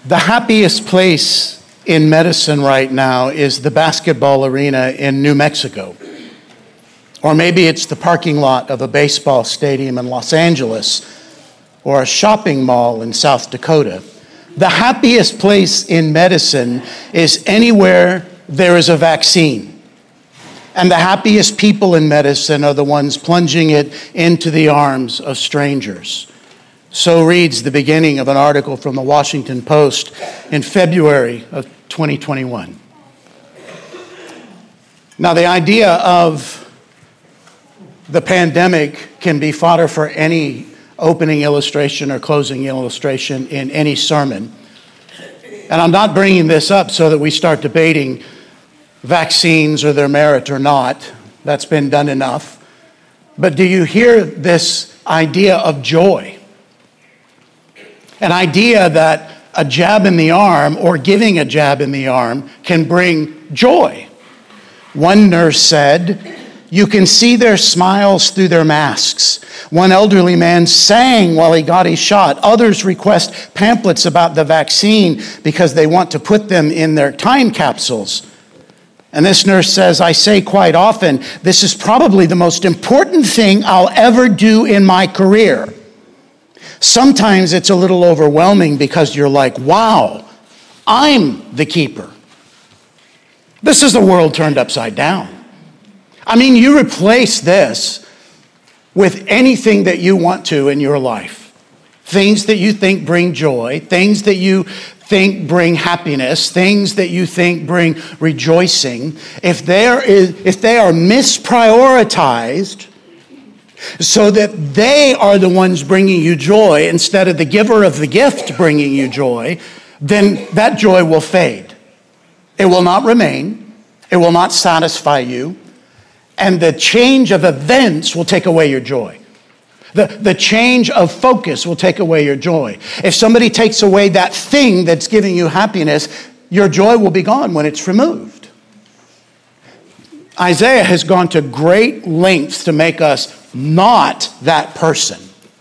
The happiest place in medicine right now is the basketball arena in New Mexico. Or maybe it's the parking lot of a baseball stadium in Los Angeles or a shopping mall in South Dakota. The happiest place in medicine is anywhere there is a vaccine. And the happiest people in medicine are the ones plunging it into the arms of strangers. So reads the beginning of an article from the Washington Post in February of 2021. Now, the idea of the pandemic can be fodder for any opening illustration or closing illustration in any sermon. And I'm not bringing this up so that we start debating vaccines or their merit or not. That's been done enough. But do you hear this idea of joy? An idea that a jab in the arm or giving a jab in the arm can bring joy. One nurse said, "You can see their smiles through their masks." One elderly man sang while he got his shot. Others request pamphlets about the vaccine because they want to put them in their time capsules. And this nurse says, "I say quite often, this is probably the most important thing I'll ever do in my career. Sometimes it's a little overwhelming because you're like, wow, I'm the keeper." This is the world turned upside down. I mean, you replace this with anything that you want to in your life. Things that you think bring joy, things that you think bring happiness, things that you think bring rejoicing. If they are misprioritized so that they are the ones bringing you joy instead of the giver of the gift bringing you joy, then that joy will fade. It will not remain. It will not satisfy you. And the change of events will take away your joy. The change of focus will take away your joy. If somebody takes away that thing that's giving you happiness, your joy will be gone when it's removed. Isaiah has gone to great lengths to make us not that person.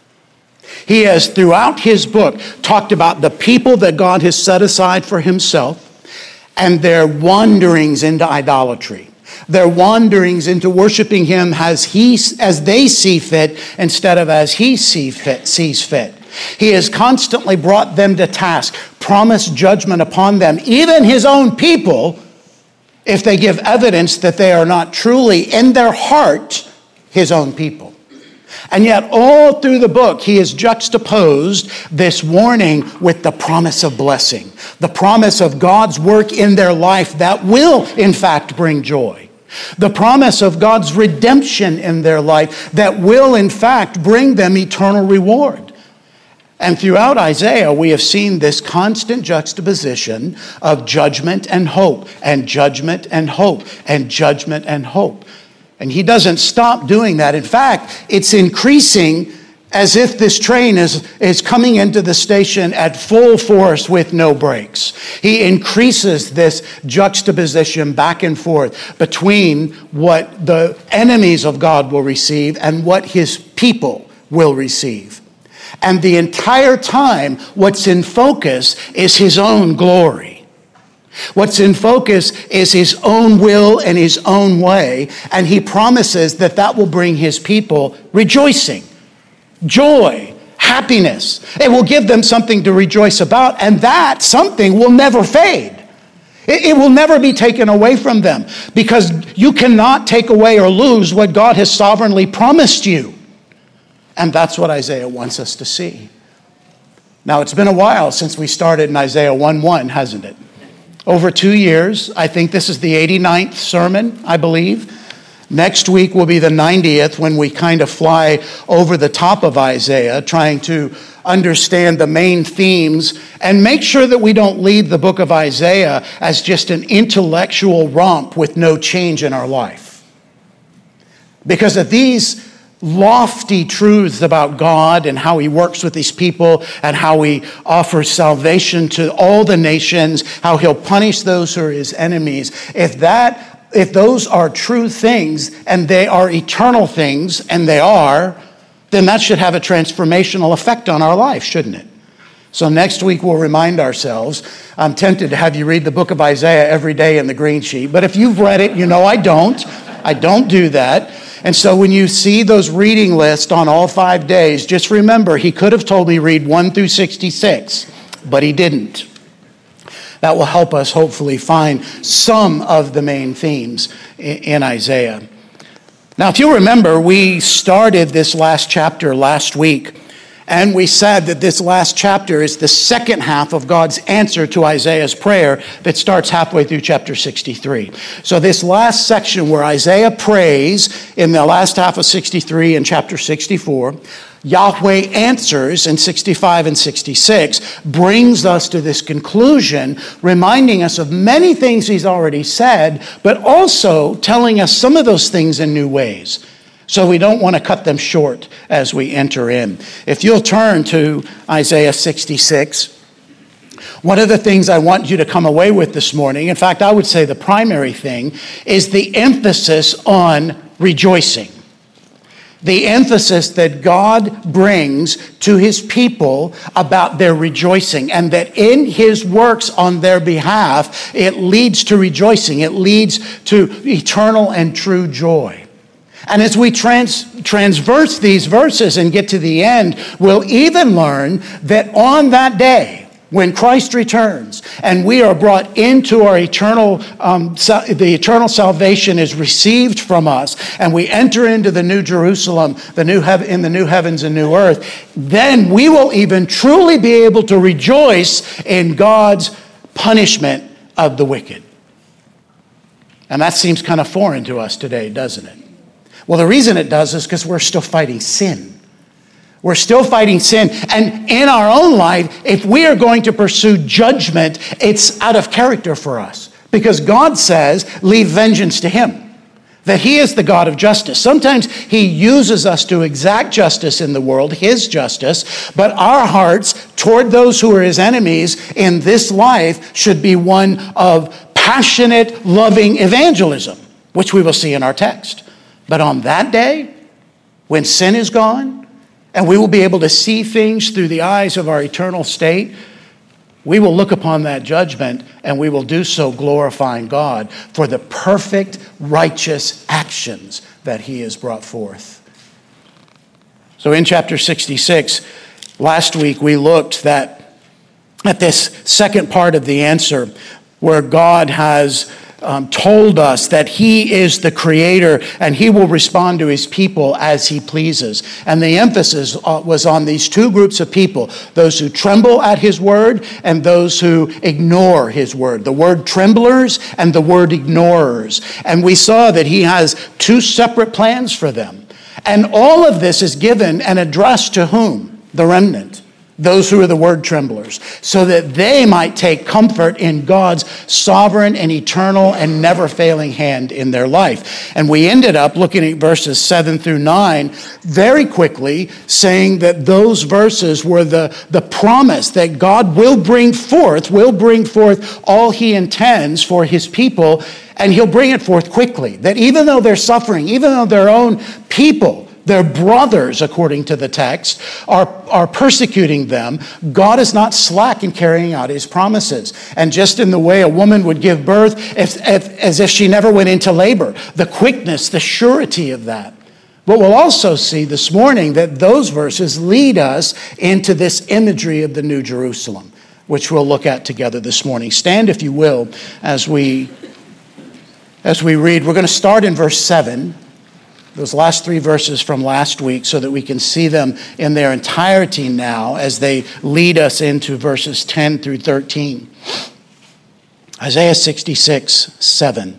He has, throughout his book, talked about the people that God has set aside for himself and their wanderings into idolatry. Their wanderings into worshiping him as they see fit instead of as he sees fit. He has constantly brought them to task, promised judgment upon them, even his own people, if they give evidence that they are not truly in their heart his own people. And yet all through the book, he has juxtaposed this warning with the promise of blessing, the promise of God's work in their life that will, in fact, bring joy. The promise of God's redemption in their life that will, in fact, bring them eternal reward. And throughout Isaiah, we have seen this constant juxtaposition of judgment and hope, and judgment and hope, and judgment and hope. And he doesn't stop doing that. In fact, it's increasing as if this train is coming into the station at full force with no brakes. He increases this juxtaposition back and forth between what the enemies of God will receive and what his people will receive. And the entire time, what's in focus is his own glory. What's in focus is his own will and his own way, and he promises that that will bring his people rejoicing, joy, happiness. It will give them something to rejoice about, and that something will never fade. It will never be taken away from them, because you cannot take away or lose what God has sovereignly promised you. And that's what Isaiah wants us to see. Now, it's been a while since we started in Isaiah 1:1, hasn't it? Over 2 years. I think this is the 89th sermon, I believe. Next week will be the 90th when we kind of fly over the top of Isaiah, trying to understand the main themes and make sure that we don't leave the book of Isaiah as just an intellectual romp with no change in our life. Because of these lofty truths about God and how he works with these people and how he offers salvation to all the nations, how he'll punish those who are his enemies. If those are true things and they are eternal things, and they are, then that should have a transformational effect on our life, shouldn't it? So next week we'll remind ourselves. I'm tempted to have you read the book of Isaiah every day in the green sheet, but if you've read it, you know I don't. I don't do that. And so when you see those reading lists on all 5 days, just remember, he could have told me read 1 through 66, but he didn't. That will help us hopefully find some of the main themes in Isaiah. Now, if you remember, we started this last chapter last week, and we said that this last chapter is the second half of God's answer to Isaiah's prayer that starts halfway through chapter 63. So this last section where Isaiah prays in the last half of 63 and chapter 64, Yahweh answers in 65 and 66, brings us to this conclusion, reminding us of many things he's already said, but also telling us some of those things in new ways. So we don't want to cut them short as we enter in. If you'll turn to Isaiah 66, one of the things I want you to come away with this morning, in fact, I would say the primary thing, is the emphasis on rejoicing. The emphasis that God brings to his people about their rejoicing, and that in his works on their behalf, it leads to rejoicing. It leads to eternal and true joy. And as we transverse these verses and get to the end, we'll even learn that on that day, when Christ returns and we are brought into our eternal, the eternal salvation is received from us, and we enter into the new Jerusalem, in the new heavens and new earth, then we will even truly be able to rejoice in God's punishment of the wicked. And that seems kind of foreign to us today, doesn't it? Well, the reason it does is because we're still fighting sin. We're still fighting sin. And in our own life, if we are going to pursue judgment, it's out of character for us. Because God says, leave vengeance to him. That he is the God of justice. Sometimes he uses us to exact justice in the world, his justice. But our hearts toward those who are his enemies in this life should be one of passionate, loving evangelism, which we will see in our text. But on that day, when sin is gone, and we will be able to see things through the eyes of our eternal state, we will look upon that judgment, and we will do so glorifying God for the perfect, righteous actions that he has brought forth. So in chapter 66, last week we looked at this second part of the answer, where God has told us that he is the creator and he will respond to his people as he pleases. And the emphasis was on these two groups of people, those who tremble at his word and those who ignore his word. The word tremblers and the word ignorers. And we saw that he has two separate plans for them. And all of this is given and addressed to whom? The remnant. Those who are the word tremblers, so that they might take comfort in God's sovereign and eternal and never failing hand in their life. And we ended up looking at verses 7 through 9 very quickly, saying that those verses were the promise that God will bring forth all he intends for his people, and he'll bring it forth quickly. That even though they're suffering, even though their own people, their brothers, according to the text, are persecuting them, God is not slack in carrying out his promises. And just in the way a woman would give birth as if she never went into labor, the quickness, the surety of that. But we'll also see this morning that those verses lead us into this imagery of the New Jerusalem, which we'll look at together this morning. Stand, if you will, as we read. We're going to start in verse 7. Those last three verses from last week, so that we can see them in their entirety now as they lead us into verses 10 through 13. Isaiah 66, 7.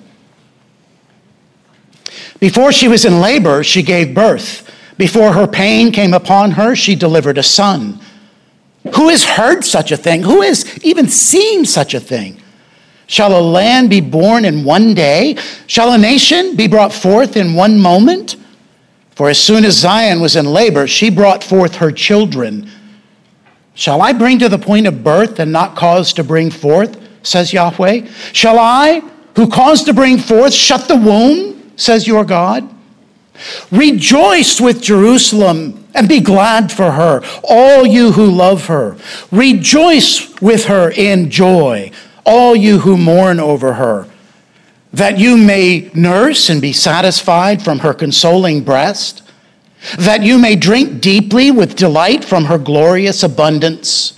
Before she was in labor, she gave birth. Before her pain came upon her, she delivered a son. Who has heard such a thing? Who has even seen such a thing? Shall a land be born in one day? Shall a nation be brought forth in one moment? For as soon as Zion was in labor, she brought forth her children. Shall I bring to the point of birth and not cause to bring forth, says Yahweh? Shall I, who caused to bring forth, shut the womb, says your God? Rejoice with Jerusalem and be glad for her, all you who love her. Rejoice with her in joy, all you who mourn over her, that you may nurse and be satisfied from her consoling breast, that you may drink deeply with delight from her glorious abundance.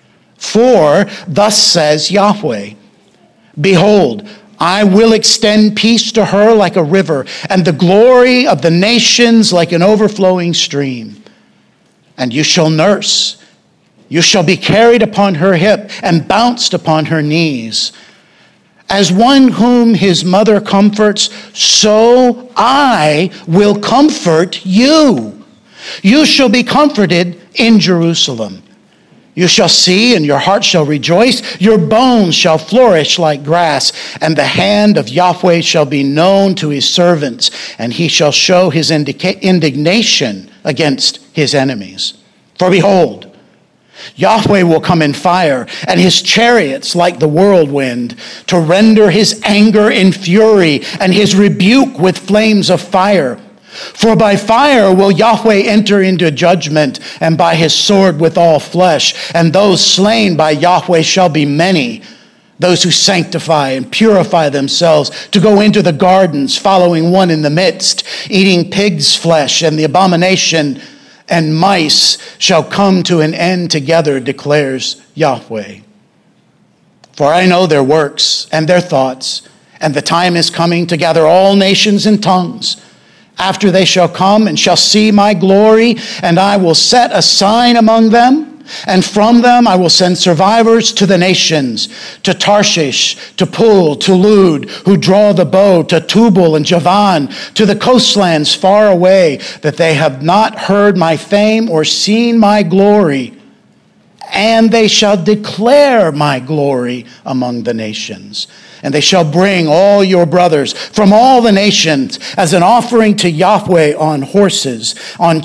For thus says Yahweh, behold, I will extend peace to her like a river, and the glory of the nations like an overflowing stream. And you shall nurse, you shall be carried upon her hip and bounced upon her knees. As one whom his mother comforts, so I will comfort you. You shall be comforted in Jerusalem. You shall see, and your heart shall rejoice. Your bones shall flourish like grass, and the hand of Yahweh shall be known to his servants, and he shall show his indignation against his enemies. For behold, Yahweh will come in fire, and his chariots like the whirlwind, to render his anger in fury, and his rebuke with flames of fire. For by fire will Yahweh enter into judgment, and by his sword with all flesh. And those slain by Yahweh shall be many, those who sanctify and purify themselves to go into the gardens, following one in the midst, eating pig's flesh, and the abomination and mice shall come to an end together, declares Yahweh. For I know their works and their thoughts, and the time is coming to gather all nations and tongues. After they shall come and shall see my glory, and I will set a sign among them, and from them I will send survivors to the nations, to Tarshish, to Pul, to Lud, who draw the bow, to Tubal and Javan, to the coastlands far away, that they have not heard my fame or seen my glory. And they shall declare my glory among the nations. And they shall bring all your brothers from all the nations as an offering to Yahweh on horses,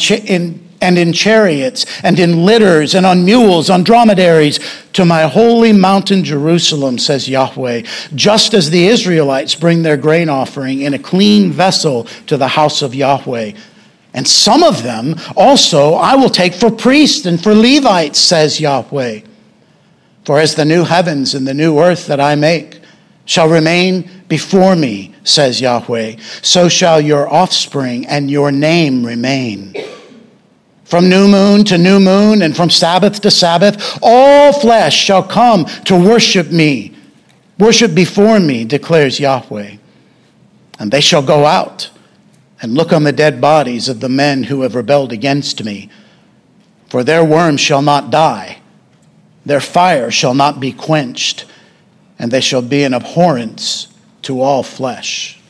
and in chariots, and in litters, and on mules, on dromedaries, to my holy mountain Jerusalem, says Yahweh, just as the Israelites bring their grain offering in a clean vessel to the house of Yahweh. And some of them also I will take for priests and for Levites, says Yahweh. For as the new heavens and the new earth that I make shall remain before me, says Yahweh, so shall your offspring and your name remain. From new moon to new moon, and from Sabbath to Sabbath, all flesh shall come to worship me, worship before me, declares Yahweh. And they shall go out and look on the dead bodies of the men who have rebelled against me. For their worms shall not die, their fire shall not be quenched, and they shall be an abhorrence to all flesh.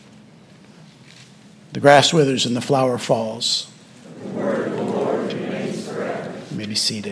The grass withers and the flower falls. The word of the Lord remains forever. You may be seated.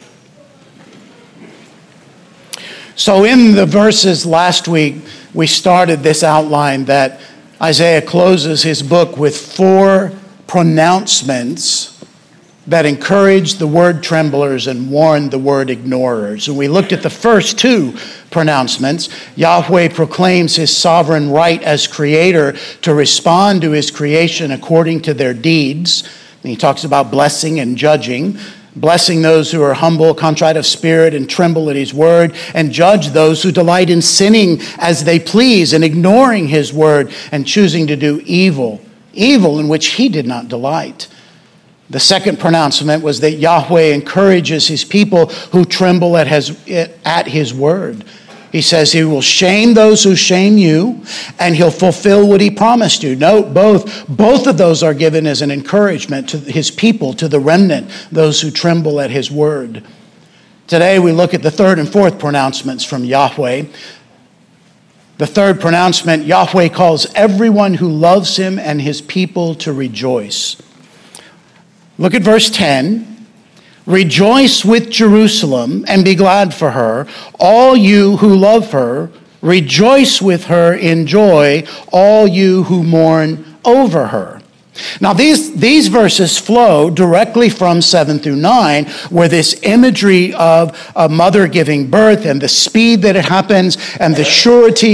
So in the verses last week, we started this outline that Isaiah closes his book with 4 pronouncements that encourage the word tremblers and warn the word ignorers. And we looked at the first 2 pronouncements. Yahweh proclaims his sovereign right as creator to respond to his creation according to their deeds. And he talks about blessing and judging. Blessing those who are humble, contrite of spirit, and tremble at his word, and judge those who delight in sinning as they please and ignoring his word and choosing to do evil in which he did not delight. The second pronouncement was that Yahweh encourages his people who tremble at his word. He says he will shame those who shame you, and he'll fulfill what he promised you. Note, both of those are given as an encouragement to his people, to the remnant, those who tremble at his word. Today we look at the third and fourth pronouncements from Yahweh. The third pronouncement, Yahweh calls everyone who loves him and his people to rejoice. Look at verse 10. Rejoice with Jerusalem and be glad for her, all you who love her. Rejoice with her in joy, all you who mourn over her. Now these verses flow directly from 7 through 9, where this imagery of a mother giving birth and the speed that it happens and the surety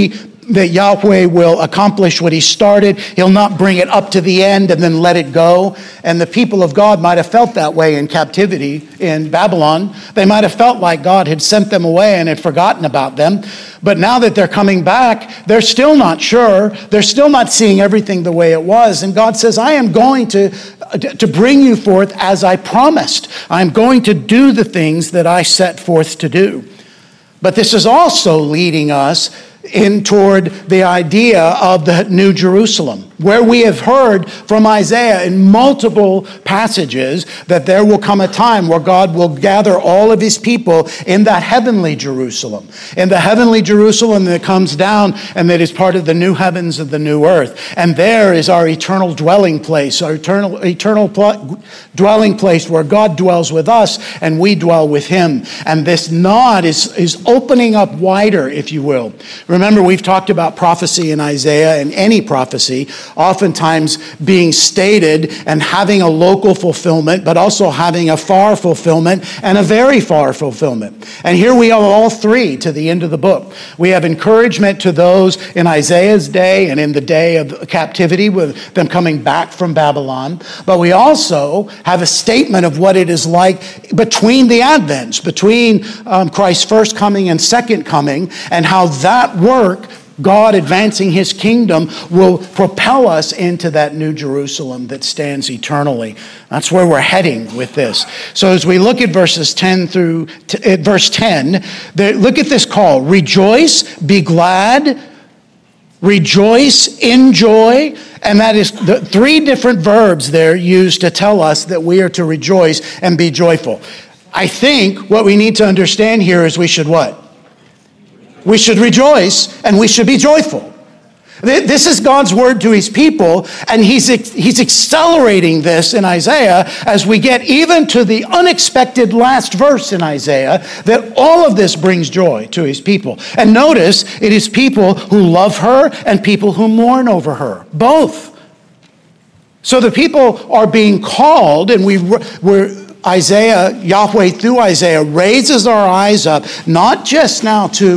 that Yahweh will accomplish what he started. He'll not bring it up to the end and then let it go. And the people of God might have felt that way in captivity in Babylon. They might have felt like God had sent them away and had forgotten about them. But now that they're coming back, they're still not sure. They're still not seeing everything the way it was. And God says, I am going to bring you forth as I promised. I'm going to do the things that I set forth to do. But this is also leading us in toward the idea of the New Jerusalem, where we have heard from Isaiah in multiple passages that there will come a time where God will gather all of his people in that heavenly Jerusalem, in the heavenly Jerusalem that comes down and that is part of the new heavens and the new earth. And there is our eternal dwelling place, our eternal dwelling place where God dwells with us and we dwell with him. And this nod is opening up wider, if you will. Remember, we've talked about prophecy in Isaiah, and any prophecy oftentimes being stated and having a local fulfillment, but also having a far fulfillment and a very far fulfillment. And here we have all three to the end of the book. We have encouragement to those in Isaiah's day and in the day of captivity with them coming back from Babylon. But we also have a statement of what it is like between the advents, between Christ's first coming and second coming, and how that work, God advancing his kingdom, will propel us into that new Jerusalem that stands eternally. That's where we're heading with this. So as we look at verses 10 through verse 10, look at this call. Rejoice, be glad, rejoice, enjoy. And that is the three different verbs there used to tell us that we are to rejoice and be joyful. I think what we need to understand here is we should what? We should rejoice and we should be joyful. This is God's word to his people, and he's accelerating this in Isaiah as we get even to the unexpected last verse in Isaiah, that all of this brings joy to his people. And notice, it is people who love her and people who mourn over her, both. So the people are being called, and we're Isaiah, Yahweh through Isaiah raises our eyes up, not just now to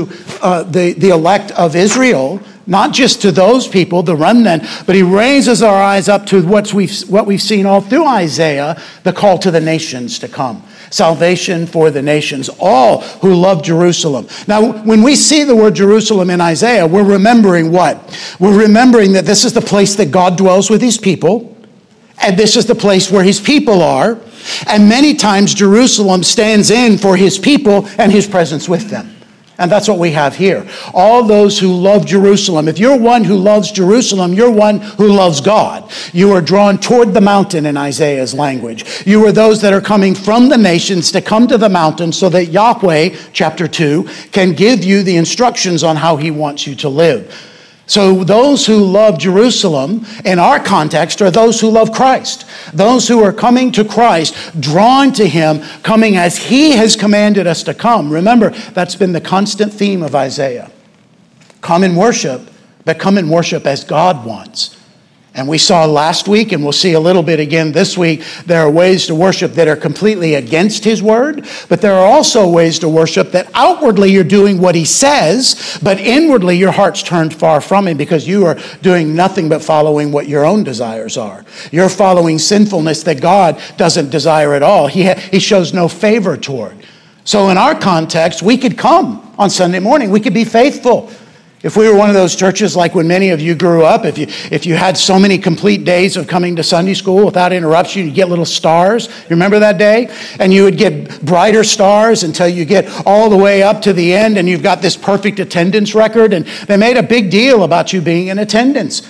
the elect of Israel, not just to those people, the remnant, but he raises our eyes up to what we've seen all through Isaiah, the call to the nations to come. Salvation for the nations, all who love Jerusalem. Now, when we see the word Jerusalem in Isaiah, we're remembering what? We're remembering that this is the place that God dwells with his people, and this is the place where his people are. And many times Jerusalem stands in for his people and his presence with them. And that's what we have here. All those who love Jerusalem. If you're one who loves Jerusalem, you're one who loves God. You are drawn toward the mountain in Isaiah's language. You are those that are coming from the nations to come to the mountain so that Yahweh, chapter 2, can give you the instructions on how he wants you to live. So those who love Jerusalem, in our context, are those who love Christ. Those who are coming to Christ, drawn to him, coming as he has commanded us to come. Remember, that's been the constant theme of Isaiah. Come and worship, but come and worship as God wants. And we saw last week, and we'll see a little bit again this week, there are ways to worship that are completely against his word, but there are also ways to worship that outwardly you're doing what he says, but inwardly your heart's turned far from him because you are doing nothing but following what your own desires are. You're following sinfulness that God doesn't desire at all. He shows no favor toward. So in our context, we could come on Sunday morning. We could be faithful. If we were one of those churches like when many of you grew up, if you had so many complete days of coming to Sunday school without interruption, you'd get little stars. You remember that day? And you would get brighter stars until you get all the way up to the end and you've got this perfect attendance record. And they made a big deal about you being in attendance.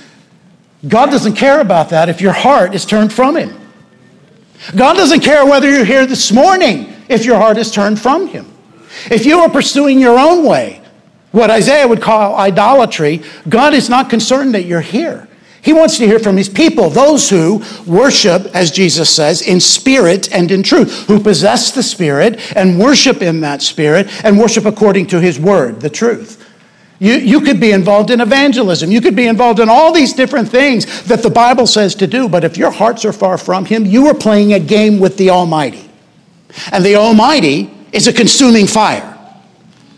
God doesn't care about that if your heart is turned from him. God doesn't care whether you're here this morning if your heart is turned from him. If you are pursuing your own way, what Isaiah would call idolatry, God is not concerned that you're here. He wants to hear from his people, those who worship, as Jesus says, in spirit and in truth, who possess the Spirit and worship in that Spirit and worship according to his word, the truth. You could be involved in evangelism. You could be involved in all these different things that the Bible says to do, but if your hearts are far from him, you are playing a game with the Almighty. And the Almighty is a consuming fire.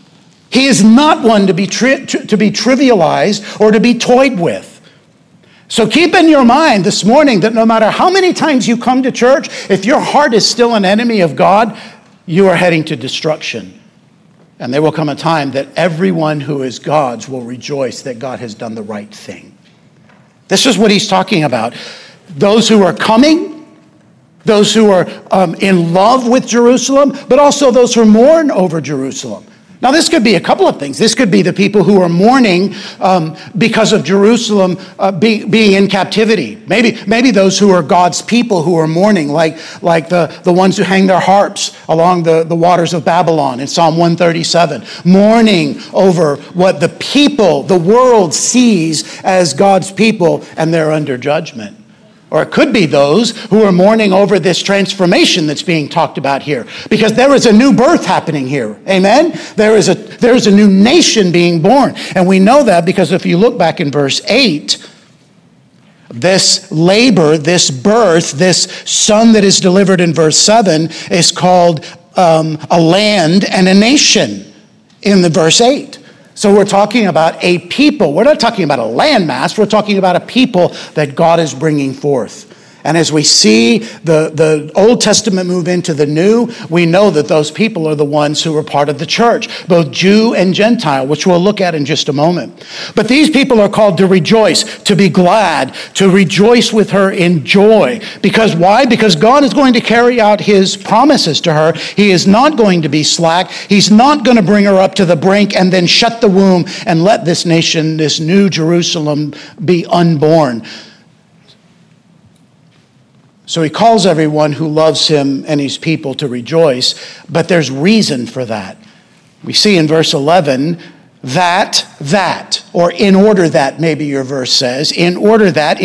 He is not one to be trivialized or to be toyed with. So keep in your mind this morning that no matter how many times you come to church, if your heart is still an enemy of God, you are heading to destruction. And there will come a time that everyone who is God's will rejoice that God has done the right thing. This is what he's talking about. Those who are coming, those who are in love with Jerusalem, but also those who mourn over Jerusalem. Now, this could be a couple of things. This could be the people who are mourning because of Jerusalem being in captivity. Maybe those who are God's people who are mourning, like the ones who hang their harps along the waters of Babylon in Psalm 137, mourning over what the people, the world sees as God's people, and they're under judgment. Or it could be those who are mourning over this transformation that's being talked about here. Because there is a new birth happening here. Amen? There is a new nation being born. And we know that because if you look back in verse 8, this labor, this birth, this son that is delivered in verse 7 is called a land and a nation in the verse 8. So we're talking about a people. We're not talking about a landmass. We're talking about a people that God is bringing forth. And as we see the Old Testament move into the New, we know that those people are the ones who are part of the church, both Jew and Gentile, which we'll look at in just a moment. But these people are called to rejoice, to be glad, to rejoice with her in joy. Because why? Because God is going to carry out his promises to her. He is not going to be slack. He's not going to bring her up to the brink and then shut the womb and let this nation, this new Jerusalem, be unborn. So he calls everyone who loves him and his people to rejoice, but there's reason for that. We see in verse 11 that, or in order that, maybe your verse says, in order that.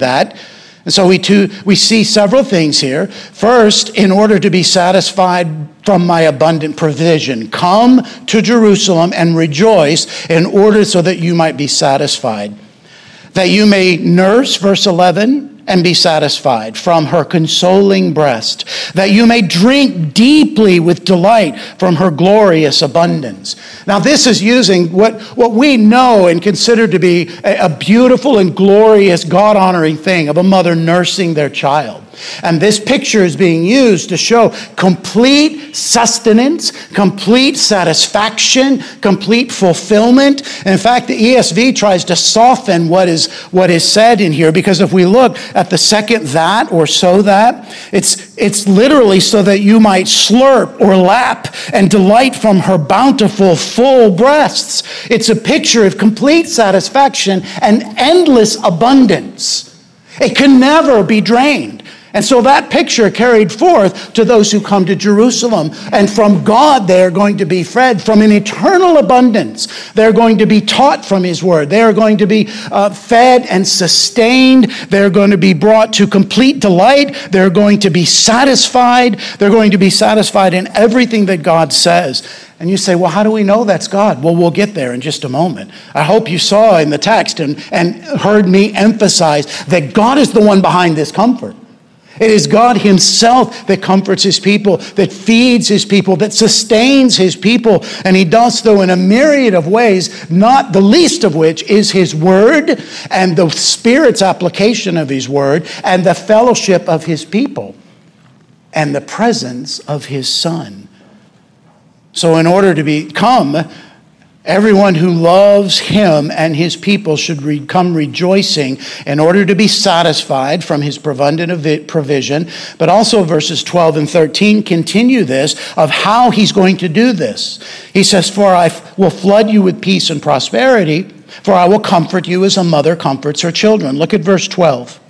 And so we see several things here. First, in order to be satisfied from my abundant provision, come to Jerusalem and rejoice in order so that you might be satisfied. That you may nurse, verse 11, and be satisfied from her consoling breast, that you may drink deeply with delight from her glorious abundance. Now, this is using what we know and consider to be a beautiful and glorious, God-honoring thing of a mother nursing their child. And this picture is being used to show complete sustenance, complete satisfaction, complete fulfillment. And in fact, the ESV tries to soften what is said in here, because if we look at the second that or so that, it's literally so that you might slurp or lap and delight from her bountiful, full breasts. It's a picture of complete satisfaction and endless abundance. It can never be drained. And so that picture carried forth to those who come to Jerusalem. And from God, they are going to be fed from an eternal abundance. They're going to be taught from his word. They are going to be fed and sustained. They're going to be brought to complete delight. They're going to be satisfied. They're going to be satisfied in everything that God says. And you say, well, how do we know that's God? Well, we'll get there in just a moment. I hope you saw in the text and heard me emphasize that God is the one behind this comfort. It is God himself that comforts his people, that feeds his people, that sustains his people. And he does so in a myriad of ways, not the least of which is his word and the Spirit's application of his word and the fellowship of his people and the presence of his Son. So in order to become, everyone who loves him and his people should come rejoicing in order to be satisfied from his abundant provision. But also verses 12 and 13 continue this of how he's going to do this. He says, for I will flood you with peace and prosperity, for I will comfort you as a mother comforts her children. Look at verse 12.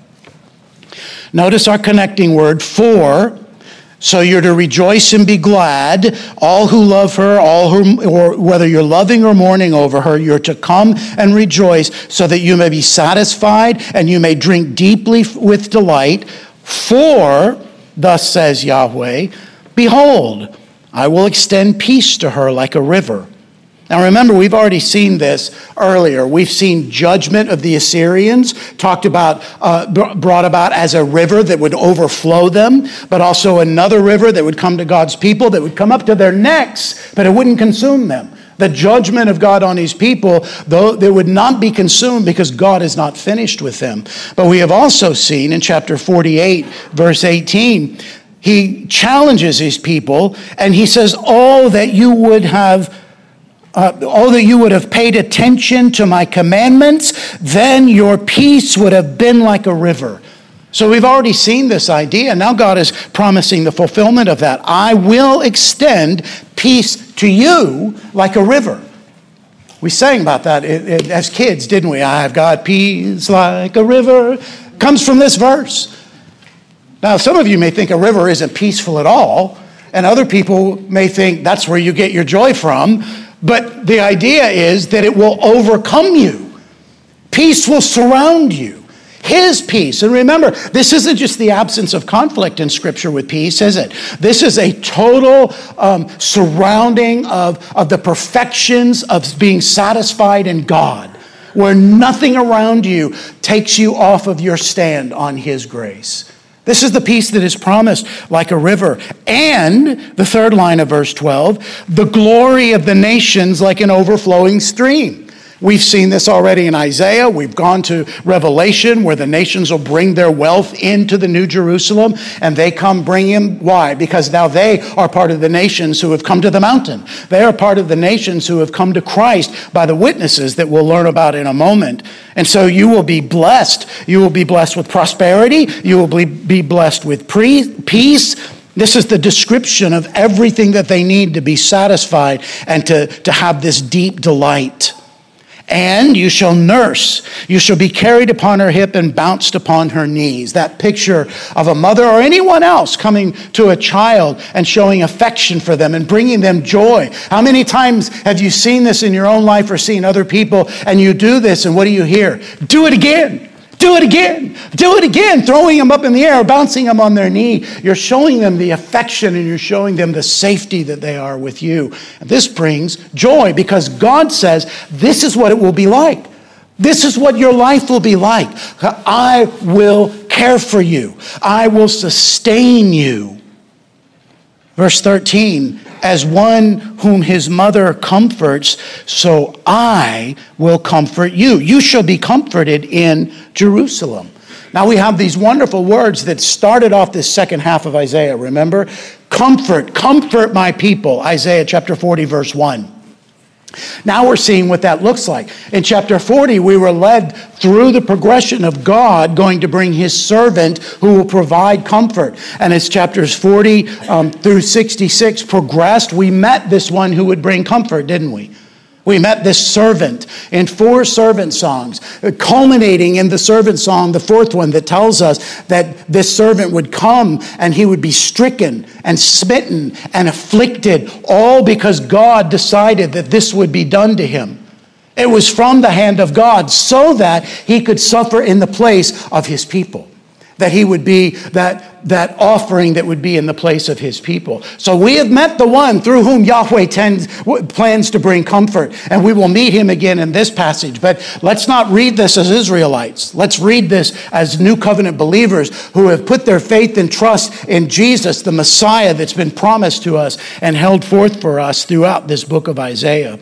Notice our connecting word, for. So you're to rejoice and be glad, all who love her, or whether you're loving or mourning over her, you're to come and rejoice so that you may be satisfied and you may drink deeply with delight. For, thus says Yahweh, behold, I will extend peace to her like a river. Now remember, we've already seen this earlier. We've seen judgment of the Assyrians brought about as a river that would overflow them, but also another river that would come to God's people that would come up to their necks, but it wouldn't consume them. The judgment of God on his people, though they would not be consumed because God is not finished with them. But we have also seen in chapter 48, verse 18, he challenges his people and he says, all that you would have paid attention to my commandments, then your peace would have been like a river. So we've already seen this idea. Now God is promising the fulfillment of that. I will extend peace to you like a river. We sang about that as kids, didn't we? I've got peace like a river. Comes from this verse. Now, some of you may think a river isn't peaceful at all, and other people may think that's where you get your joy from. But the idea is that it will overcome you. Peace will surround you. His peace. And remember, this isn't just the absence of conflict in Scripture with peace, is it? This is a total surrounding of the perfections of being satisfied in God, where nothing around you takes you off of your stand on His grace. This is the peace that is promised like a river. And, the third line of verse 12, the glory of the nations like an overflowing stream. We've seen this already in Isaiah. We've gone to Revelation where the nations will bring their wealth into the New Jerusalem, and they come bring him. Why? Because now they are part of the nations who have come to the mountain. They are part of the nations who have come to Christ by the witnesses that we'll learn about in a moment. And so you will be blessed. You will be blessed with prosperity. You will be blessed with peace. This is the description of everything that they need to be satisfied and to have this deep delight. And you shall nurse. You shall be carried upon her hip and bounced upon her knees. That picture of a mother or anyone else coming to a child and showing affection for them and bringing them joy. How many times have you seen this in your own life or seen other people and you do this and what do you hear? Do it again. Do it again. Do it again. Throwing them up in the air, bouncing them on their knee. You're showing them the affection and you're showing them the safety that they are with you. And this brings joy because God says this is what it will be like. This is what your life will be like. I will care for you. I will sustain you. Verse 13, as one whom his mother comforts, so I will comfort you. You shall be comforted in Jerusalem. Now we have these wonderful words that started off this second half of Isaiah, remember? Comfort my people, Isaiah chapter 40, verse 1. Now we're seeing what that looks like. In chapter 40, we were led through the progression of God going to bring his servant who will provide comfort. And as chapters 40 through 66 progressed, we met this one who would bring comfort, didn't we? We met this servant in 4 servant songs, culminating in the servant song, the 4th one, that tells us that this servant would come and he would be stricken and smitten and afflicted, all because God decided that this would be done to him. It was from the hand of God so that he could suffer in the place of his people. That he would be that offering that would be in the place of his people. So we have met the one through whom Yahweh plans to bring comfort. And we will meet him again in this passage. But let's not read this as Israelites. Let's read this as New Covenant believers who have put their faith and trust in Jesus, the Messiah that's been promised to us and held forth for us throughout this book of Isaiah.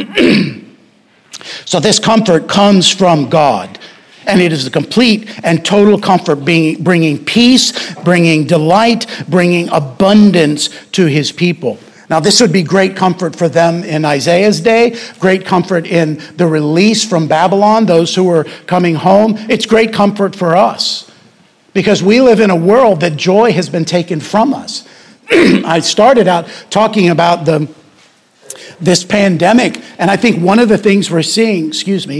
So this comfort comes from God. And it is a complete and total comfort, bringing peace, bringing delight, bringing abundance to his people. Now, this would be great comfort for them in Isaiah's day, great comfort in the release from Babylon, those who were coming home. It's great comfort for us because we live in a world that joy has been taken from us. I started out talking about this pandemic, and I think one of the things we're seeing,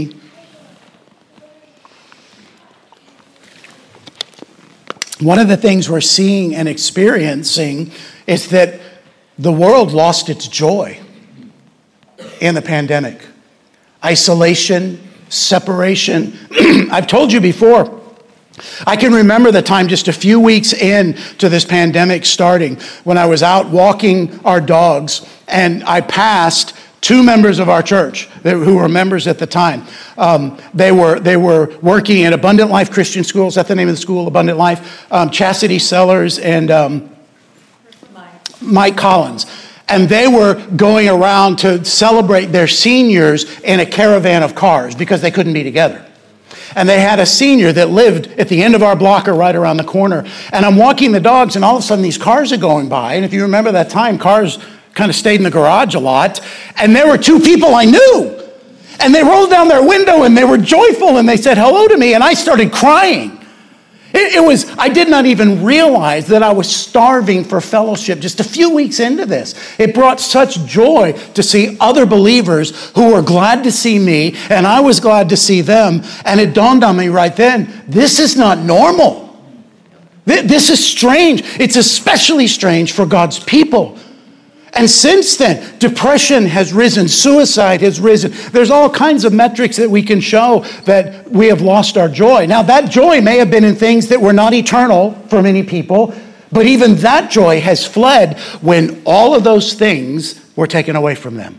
one of the things we're seeing and experiencing is that the world lost its joy in the pandemic. Isolation, separation. I've told you before, I can remember the time just a few weeks in to this pandemic starting when I was out walking our dogs and I passed 2 members of our church who were members at the time. They were working at Abundant Life Christian School. Is that the name of the school, Abundant Life? Chastity Sellers and Mike Collins. And they were going around to celebrate their seniors in a caravan of cars because they couldn't be together. And they had a senior that lived at the end of our block or right around the corner. And I'm walking the dogs, and all of a sudden these cars are going by. And if you remember that time, cars kind of stayed in the garage a lot. And there were two people I knew. And they rolled down their window, and they were joyful, and they said hello to me. And I started crying. I did not even realize that I was starving for fellowship just a few weeks into this. It brought such joy to see other believers who were glad to see me, and I was glad to see them. And it dawned on me right then, this is not normal. This is strange. It's especially strange for God's people. And since then, depression has risen, suicide has risen. There's all kinds of metrics that we can show that we have lost our joy. Now, that joy may have been in things that were not eternal for many people, but even that joy has fled when all of those things were taken away from them.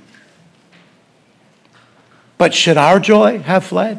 But should our joy have fled?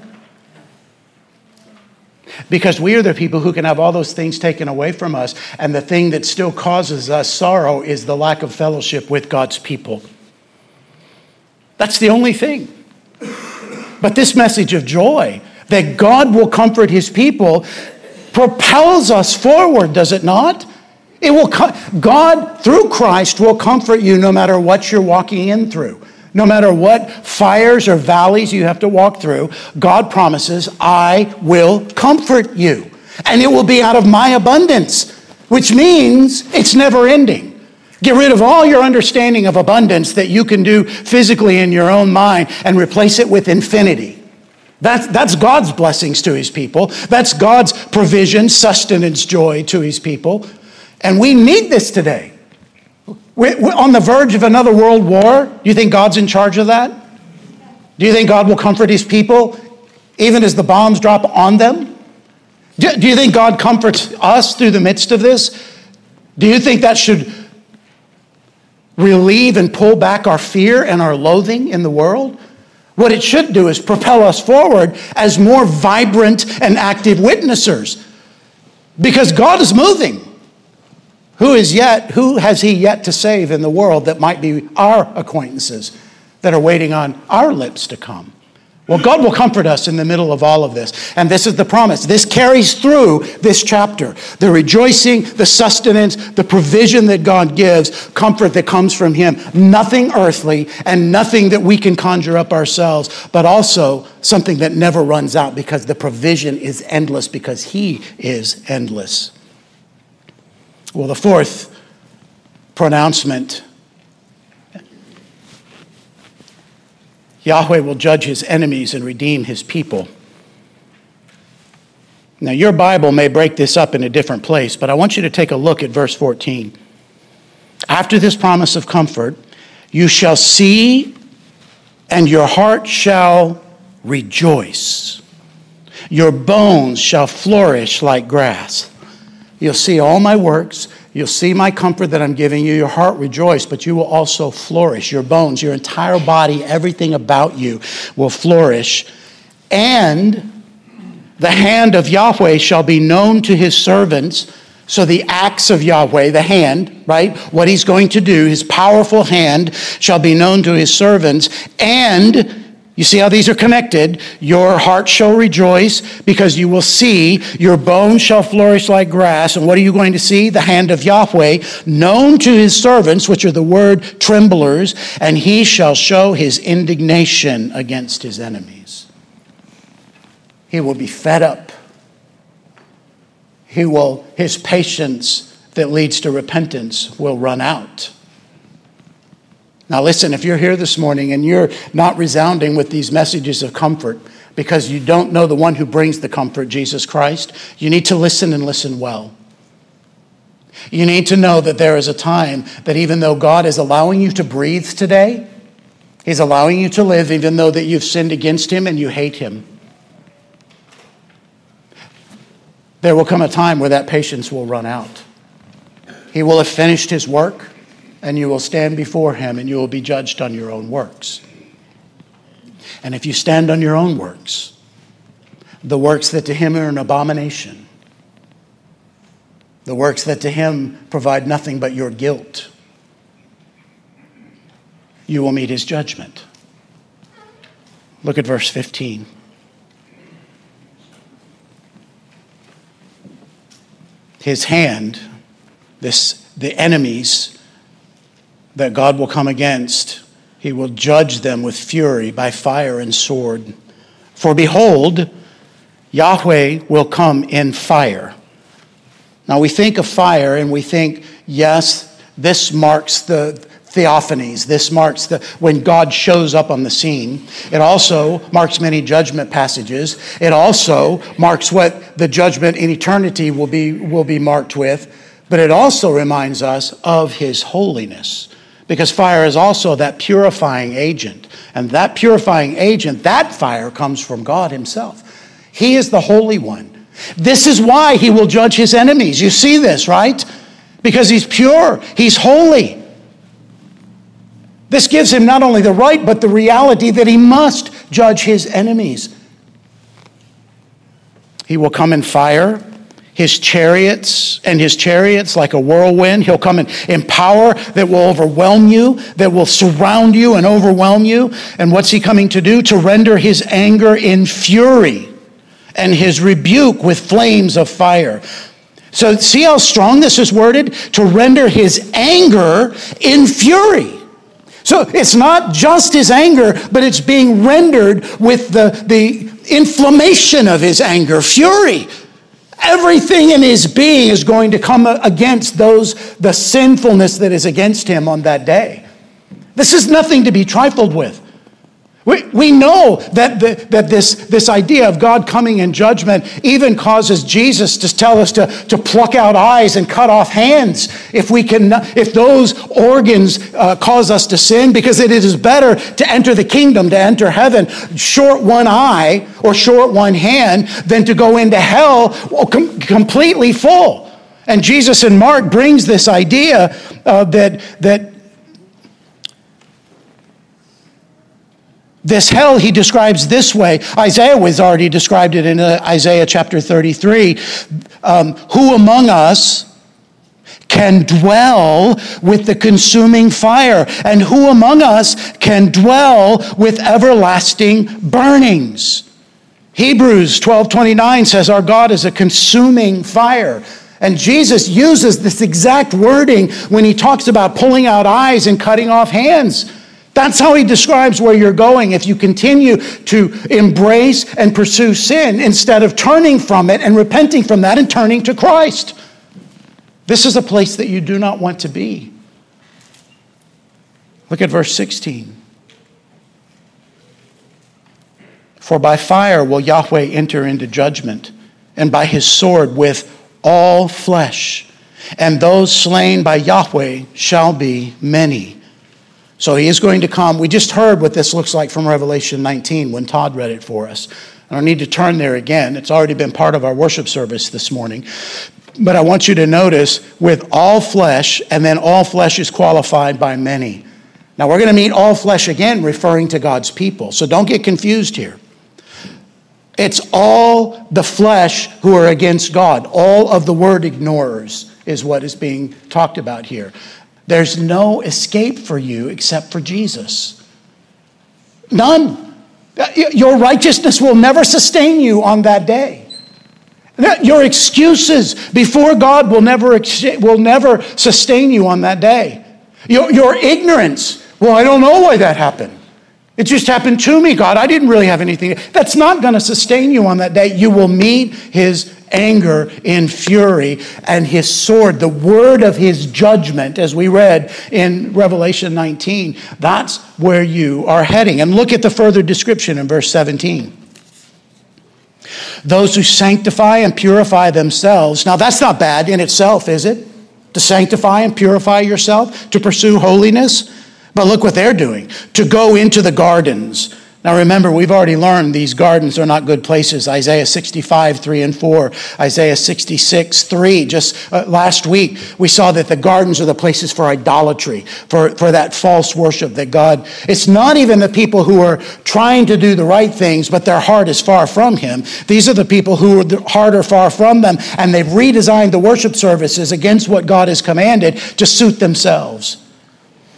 Because we are the people who can have all those things taken away from us, and the thing that still causes us sorrow is the lack of fellowship with God's people. That's the only thing. But this message of joy, that God will comfort his people, propels us forward, does it not? God, through Christ, will comfort you no matter what you're walking in through. No matter what fires or valleys you have to walk through, God promises, I will comfort you. And it will be out of my abundance, which means it's never ending. Get rid of all your understanding of abundance that you can do physically in your own mind and replace it with infinity. That's God's blessings to his people. That's God's provision, sustenance, joy to his people. And we need this today. We're on the verge of another world war. Do you think God's in charge of that? Do you think God will comfort his people even as the bombs drop on them? Do you think God comforts us through the midst of this? Do you think that should relieve and pull back our fear and our loathing in the world? What it should do is propel us forward as more vibrant and active witnessers. Because God is moving. Who has he yet to save in the world that might be our acquaintances that are waiting on our lips to come? Well, God will comfort us in the middle of all of this. And this is the promise. This carries through this chapter. The rejoicing, the sustenance, the provision that God gives, comfort that comes from him. Nothing earthly and nothing that we can conjure up ourselves, but also something that never runs out because the provision is endless because he is endless. Well, the fourth pronouncement, Yahweh will judge his enemies and redeem his people. Now, your Bible may break this up in a different place, but I want you to take a look at verse 14. After this promise of comfort, you shall see and your heart shall rejoice. Your bones shall flourish like grass. You'll see all my works. You'll see my comfort that I'm giving you. Your heart rejoice, but you will also flourish. Your bones, your entire body, everything about you will flourish. And the hand of Yahweh shall be known to his servants. So the acts of Yahweh, the hand, right? What he's going to do, his powerful hand shall be known to his servants. And you see how these are connected? Your heart shall rejoice because you will see, your bones shall flourish like grass. And what are you going to see? The hand of Yahweh known to his servants, which are the word tremblers, and he shall show his indignation against his enemies. He will be fed up. His patience that leads to repentance will run out. Now listen, if you're here this morning and you're not resounding with these messages of comfort because you don't know the one who brings the comfort, Jesus Christ, you need to listen and listen well. You need to know that there is a time that even though God is allowing you to breathe today, he's allowing you to live even though that you've sinned against him and you hate him. There will come a time where that patience will run out. He will have finished his work. And you will stand before him and you will be judged on your own works. And if you stand on your own works, the works that to him are an abomination, the works that to him provide nothing but your guilt, you will meet his judgment. Look at verse 15. His hand, the enemies that God will come against, he will judge them with fury by fire and sword. For behold, Yahweh will come in fire. Now we think of fire and we think, yes, this marks the theophanies. This marks when God shows up on the scene. It also marks many judgment passages. It also marks what the judgment in eternity will be marked with. But it also reminds us of his holiness. Because fire is also that purifying agent. And that purifying agent, that fire comes from God himself. He is the Holy One. This is why he will judge his enemies. You see this, right? Because he's pure. He's holy. This gives him not only the right, but the reality that he must judge his enemies. He will come in fire, his chariots like a whirlwind. He'll come in power that will overwhelm you, that will surround you and overwhelm you. And what's he coming to do? To render his anger in fury and his rebuke with flames of fire. So see how strong this is worded? To render his anger in fury. So it's not just his anger, but it's being rendered with the inflammation of his anger, fury. Everything in his being is going to come against the sinfulness that is against him on that day. This is nothing to be trifled with. We know that this idea of God coming in judgment even causes Jesus to tell us to pluck out eyes and cut off hands if those organs cause us to sin, because it is better to enter the kingdom, to enter heaven, short one eye or short one hand, than to go into hell completely full. And Jesus in Mark brings this idea that this hell he describes this way. Isaiah has already described it in Isaiah chapter 33. Who among us can dwell with the consuming fire? And who among us can dwell with everlasting burnings? Hebrews 12:29 says our God is a consuming fire. And Jesus uses this exact wording when he talks about pulling out eyes and cutting off hands. That's how he describes where you're going if you continue to embrace and pursue sin instead of turning from it and repenting from that and turning to Christ. This is a place that you do not want to be. Look at verse 16. For by fire will Yahweh enter into judgment, and by his sword with all flesh, and those slain by Yahweh shall be many. So he is going to come. We just heard what this looks like from Revelation 19 when Todd read it for us. I don't need to turn there again. It's already been part of our worship service this morning. But I want you to notice with all flesh, and then all flesh is qualified by many. Now we're going to meet all flesh again, referring to God's people. So don't get confused here. It's all the flesh who are against God. All of the word ignorers is what is being talked about here. There's no escape for you except for Jesus. None. Your righteousness will never sustain you on that day. Your excuses before God will never sustain you on that day. Your ignorance, well, I don't know why that happened. It just happened to me, God. I didn't really have anything. That's not going to sustain you on that day. You will meet his anger in fury and his sword, the word of his judgment, as we read in Revelation 19. That's where you are heading. And look at the further description in verse 17. Those who sanctify and purify themselves. Now that's not bad in itself, is it? To sanctify and purify yourself, to pursue holiness. But look what they're doing. To go into the gardens. Now remember, we've already learned these gardens are not good places. Isaiah 65, 3 and 4. Isaiah 66, 3. Just last week, we saw that the gardens are the places for idolatry, for that false worship that God... It's not even the people who are trying to do the right things, but their heart is far from him. These are the people who their heart are far from them, and they've redesigned the worship services against what God has commanded to suit themselves.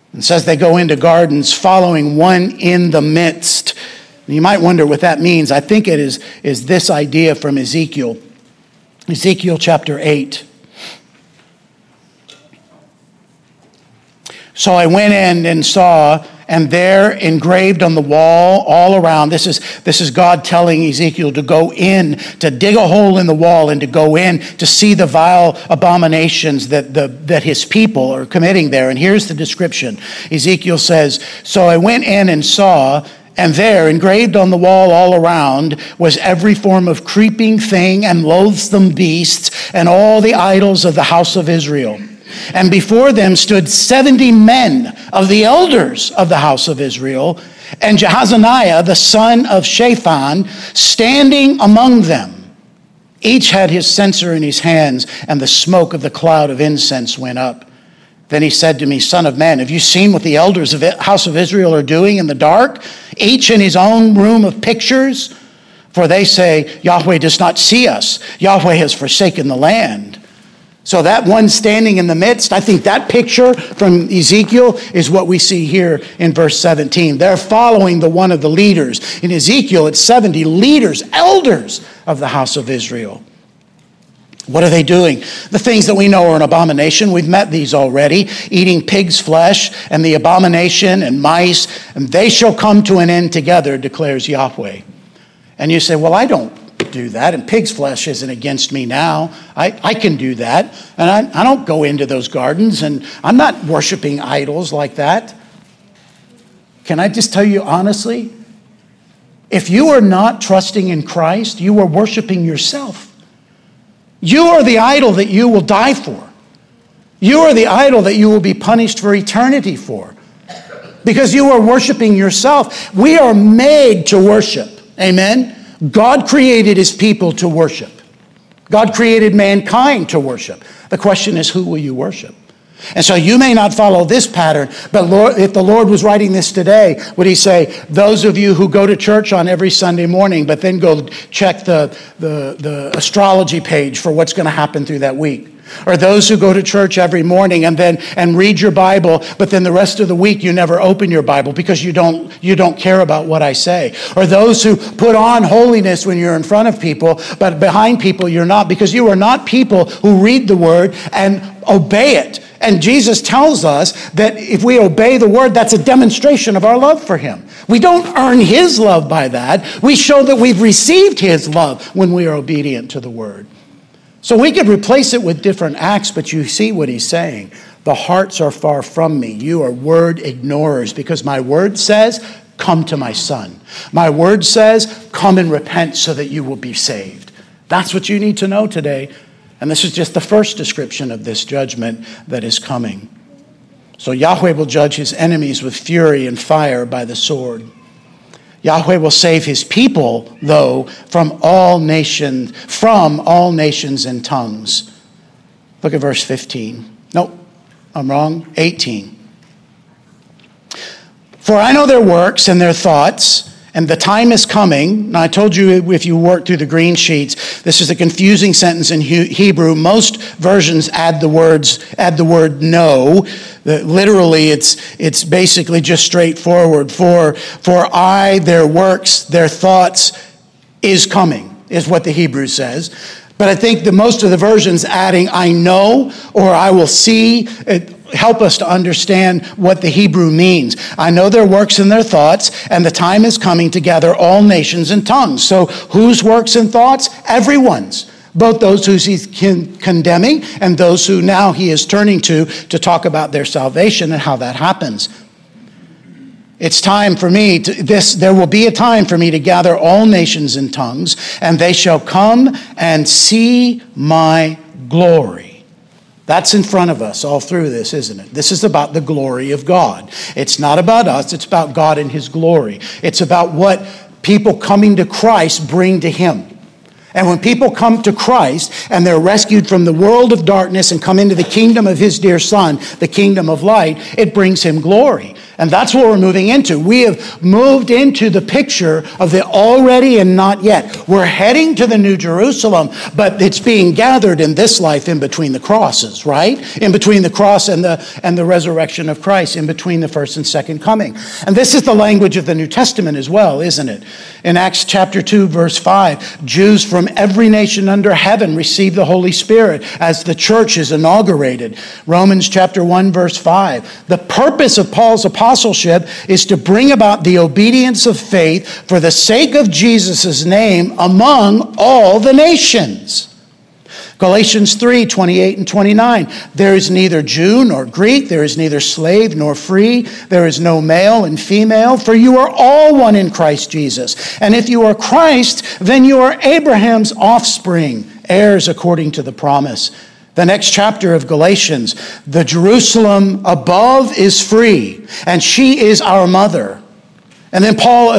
It says they go into gardens following one in the midst. You might wonder what that means. I think it is this idea from Ezekiel. Ezekiel chapter 8. So I went in and saw, and there engraved on the wall all around, this is God telling Ezekiel to go in, to dig a hole in the wall and to go in to see the vile abominations that his people are committing there. And here's the description. Ezekiel says, so I went in and saw, and there, engraved on the wall all around, was every form of creeping thing and loathsome beasts and all the idols of the house of Israel. And before them stood 70 men of the elders of the house of Israel, and Jahaziah, the son of Shaphan, standing among them. Each had his censer in his hands, and the smoke of the cloud of incense went up. Then he said to me, Son of man, have you seen what the elders of the house of Israel are doing in the dark, each in his own room of pictures? For they say, Yahweh does not see us. Yahweh has forsaken the land. So that one standing in the midst, I think that picture from Ezekiel is what we see here in verse 17. They're following the one of the leaders. In Ezekiel, it's 70 leaders, elders of the house of Israel. What are they doing? The things that we know are an abomination. We've met these already. Eating pig's flesh and the abomination and mice. And they shall come to an end together, declares Yahweh. And you say, well, I don't do that, and pig's flesh isn't against me now. I can do that, and I don't go into those gardens, and I'm not worshiping idols like that. Can I just tell you honestly, if you are not trusting in Christ, you are worshiping yourself. You are the idol that you will die for. You are the idol that you will be punished for eternity for, because you are worshiping yourself. We are made to worship. Amen? God created his people to worship. God created mankind to worship. The question is, who will you worship? And so you may not follow this pattern, but Lord, if the Lord was writing this today, would he say, those of you who go to church on every Sunday morning, but then go check the astrology page for what's going to happen through that week? Or those who go to church every morning and read your Bible, but then the rest of the week you never open your Bible because you don't care about what I say. Or those who put on holiness when you're in front of people, but behind people you're not, because you are not people who read the word and obey it. And Jesus tells us that if we obey the word, that's a demonstration of our love for him. We don't earn his love by that. We show that we've received his love when we are obedient to the word. So we could replace it with different acts, but you see what he's saying. The hearts are far from me. You are word ignorers, because my word says, come to my son. My word says, come and repent so that you will be saved. That's what you need to know today. And this is just the first description of this judgment that is coming. So Yahweh will judge his enemies with fury and fire by the sword. Yahweh will save his people, though, from all nations and tongues. Look at verse 15. Nope, I'm wrong. 18. For I know their works and their thoughts, and the time is coming. Now, I told you if you work through the green sheets, this is a confusing sentence in Hebrew. Most versions add the word no. Literally, it's basically just straightforward. For I, their works, their thoughts is coming, is what the Hebrew says. But I think that most of the versions adding I know or I will see help us to understand what the Hebrew means. I know their works and their thoughts, and the time is coming to gather all nations and tongues. So whose works and thoughts? Everyone's. Both those who he's condemning and those who now he is turning to talk about their salvation and how that happens. It's time for me there will be a time for me to gather all nations and tongues, and they shall come and see my glory. That's in front of us all through this, isn't it? This is about the glory of God. It's not about us. It's about God and his glory. It's about what people coming to Christ bring to him. And when people come to Christ and they're rescued from the world of darkness and come into the kingdom of his dear son, the kingdom of light, it brings him glory. And that's what we're moving into. We have moved into the picture of the already and not yet. We're heading to the New Jerusalem, but it's being gathered in this life in between the crosses, right? In between the cross and the resurrection of Christ, in between the first and second coming. And this is the language of the New Testament as well, isn't it? In Acts chapter 2, verse 5, Jews from every nation under heaven receive the Holy Spirit as the church is inaugurated. Romans chapter 1, verse 5. The purpose of Paul's apostleship is to bring about the obedience of faith for the sake of Jesus' name among all the nations. Galatians 3, 28 and 29. There is neither Jew nor Greek, there is neither slave nor free, there is no male and female, for you are all one in Christ Jesus. And if you are Christ, then you are Abraham's offspring, heirs according to the promise. The next chapter of Galatians, the Jerusalem above is free, and she is our mother. And then Paul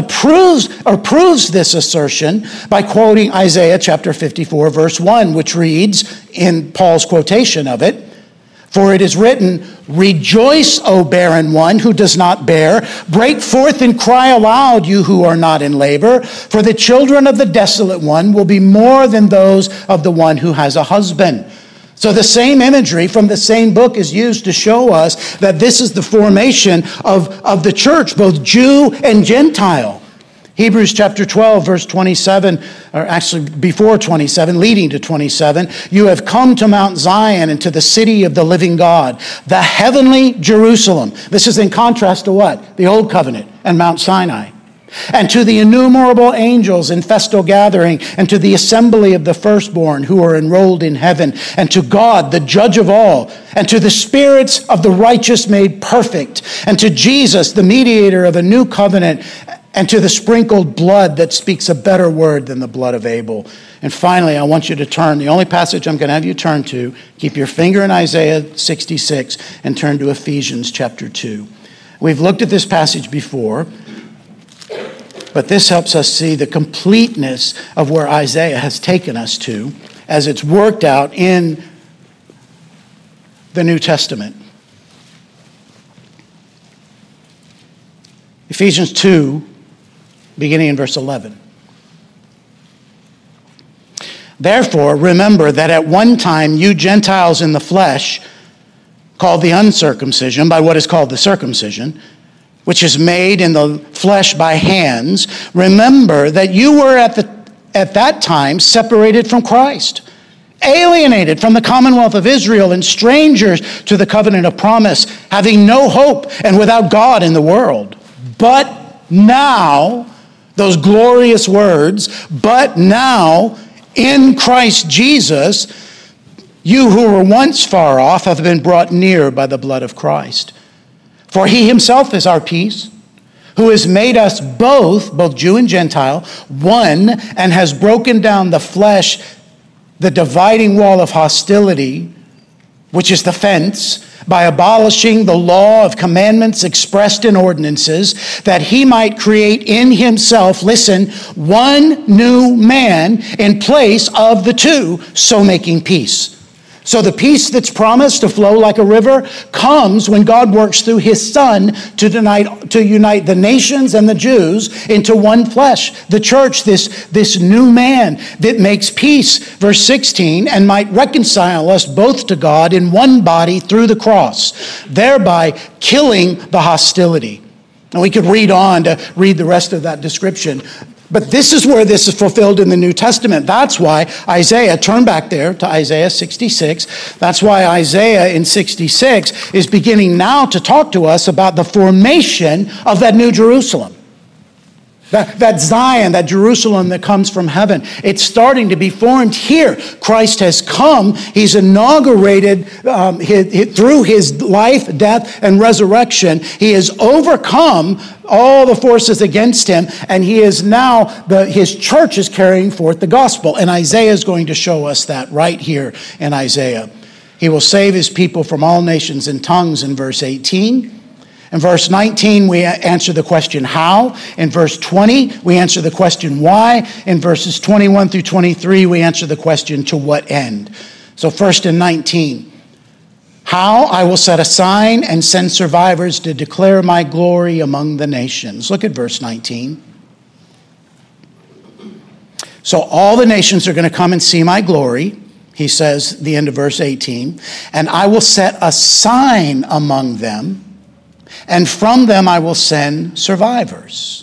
proves this assertion by quoting Isaiah chapter 54, verse 1, which reads, in Paul's quotation of it, "For it is written, 'Rejoice, O barren one who does not bear. Break forth and cry aloud, you who are not in labor. For the children of the desolate one will be more than those of the one who has a husband.'" So the same imagery from the same book is used to show us that this is the formation of the church, both Jew and Gentile. Hebrews chapter 12, verse 27, or actually before 27, leading to 27, "You have come to Mount Zion and to the city of the living God, the heavenly Jerusalem." This is in contrast to what? The Old Covenant and Mount Sinai. "And to the innumerable angels in festal gathering, and to the assembly of the firstborn who are enrolled in heaven, and to God, the judge of all, and to the spirits of the righteous made perfect, and to Jesus, the mediator of a new covenant, and to the sprinkled blood that speaks a better word than the blood of Abel." And finally, I want you to turn, the only passage I'm going to have you turn to, keep your finger in Isaiah 66 and turn to Ephesians chapter 2. We've looked at this passage before, but this helps us see the completeness of where Isaiah has taken us to as it's worked out in the New Testament. Ephesians 2, beginning in verse 11. "Therefore, remember that at one time you Gentiles in the flesh, called the uncircumcision by what is called the circumcision, which is made in the flesh by hands, remember that you were at that time separated from Christ, alienated from the commonwealth of Israel and strangers to the covenant of promise, having no hope and without God in the world. But now," those glorious words, "but now in Christ Jesus, you who were once far off have been brought near by the blood of Christ. For he himself is our peace, who has made us both Jew and Gentile, one, and has broken down the flesh, the dividing wall of hostility, which is the fence, by abolishing the law of commandments expressed in ordinances, that he might create in himself, listen, one new man in place of the two, so making peace. So the peace that's promised to flow like a river comes when God works through his Son to unite the nations and the Jews into one flesh. The church, this new man that makes peace, verse 16, "and might reconcile us both to God in one body through the cross, thereby killing the hostility." And we could read on to read the rest of that description. But this is where this is fulfilled in the New Testament. That's why Isaiah, turn back there to Isaiah 66. That's why Isaiah in 66 is beginning now to talk to us about the formation of that New Jerusalem. That Zion, that Jerusalem that comes from heaven. It's starting to be formed here. Christ has come. He's inaugurated through his life, death, and resurrection. He has overcome all the forces against him, and he is now, his church is carrying forth the gospel. And Isaiah is going to show us that right here in Isaiah. He will save his people from all nations and tongues in verse 18. In verse 19, we answer the question, how? In verse 20, we answer the question, why? In verses 21 through 23, we answer the question, to what end? So first in 19, How? I will set a sign and send survivors to declare my glory among the nations. Look at verse 19. So all the nations are going to come and see my glory, he says, the end of verse 18. And I will set a sign among them, and from them I will send survivors.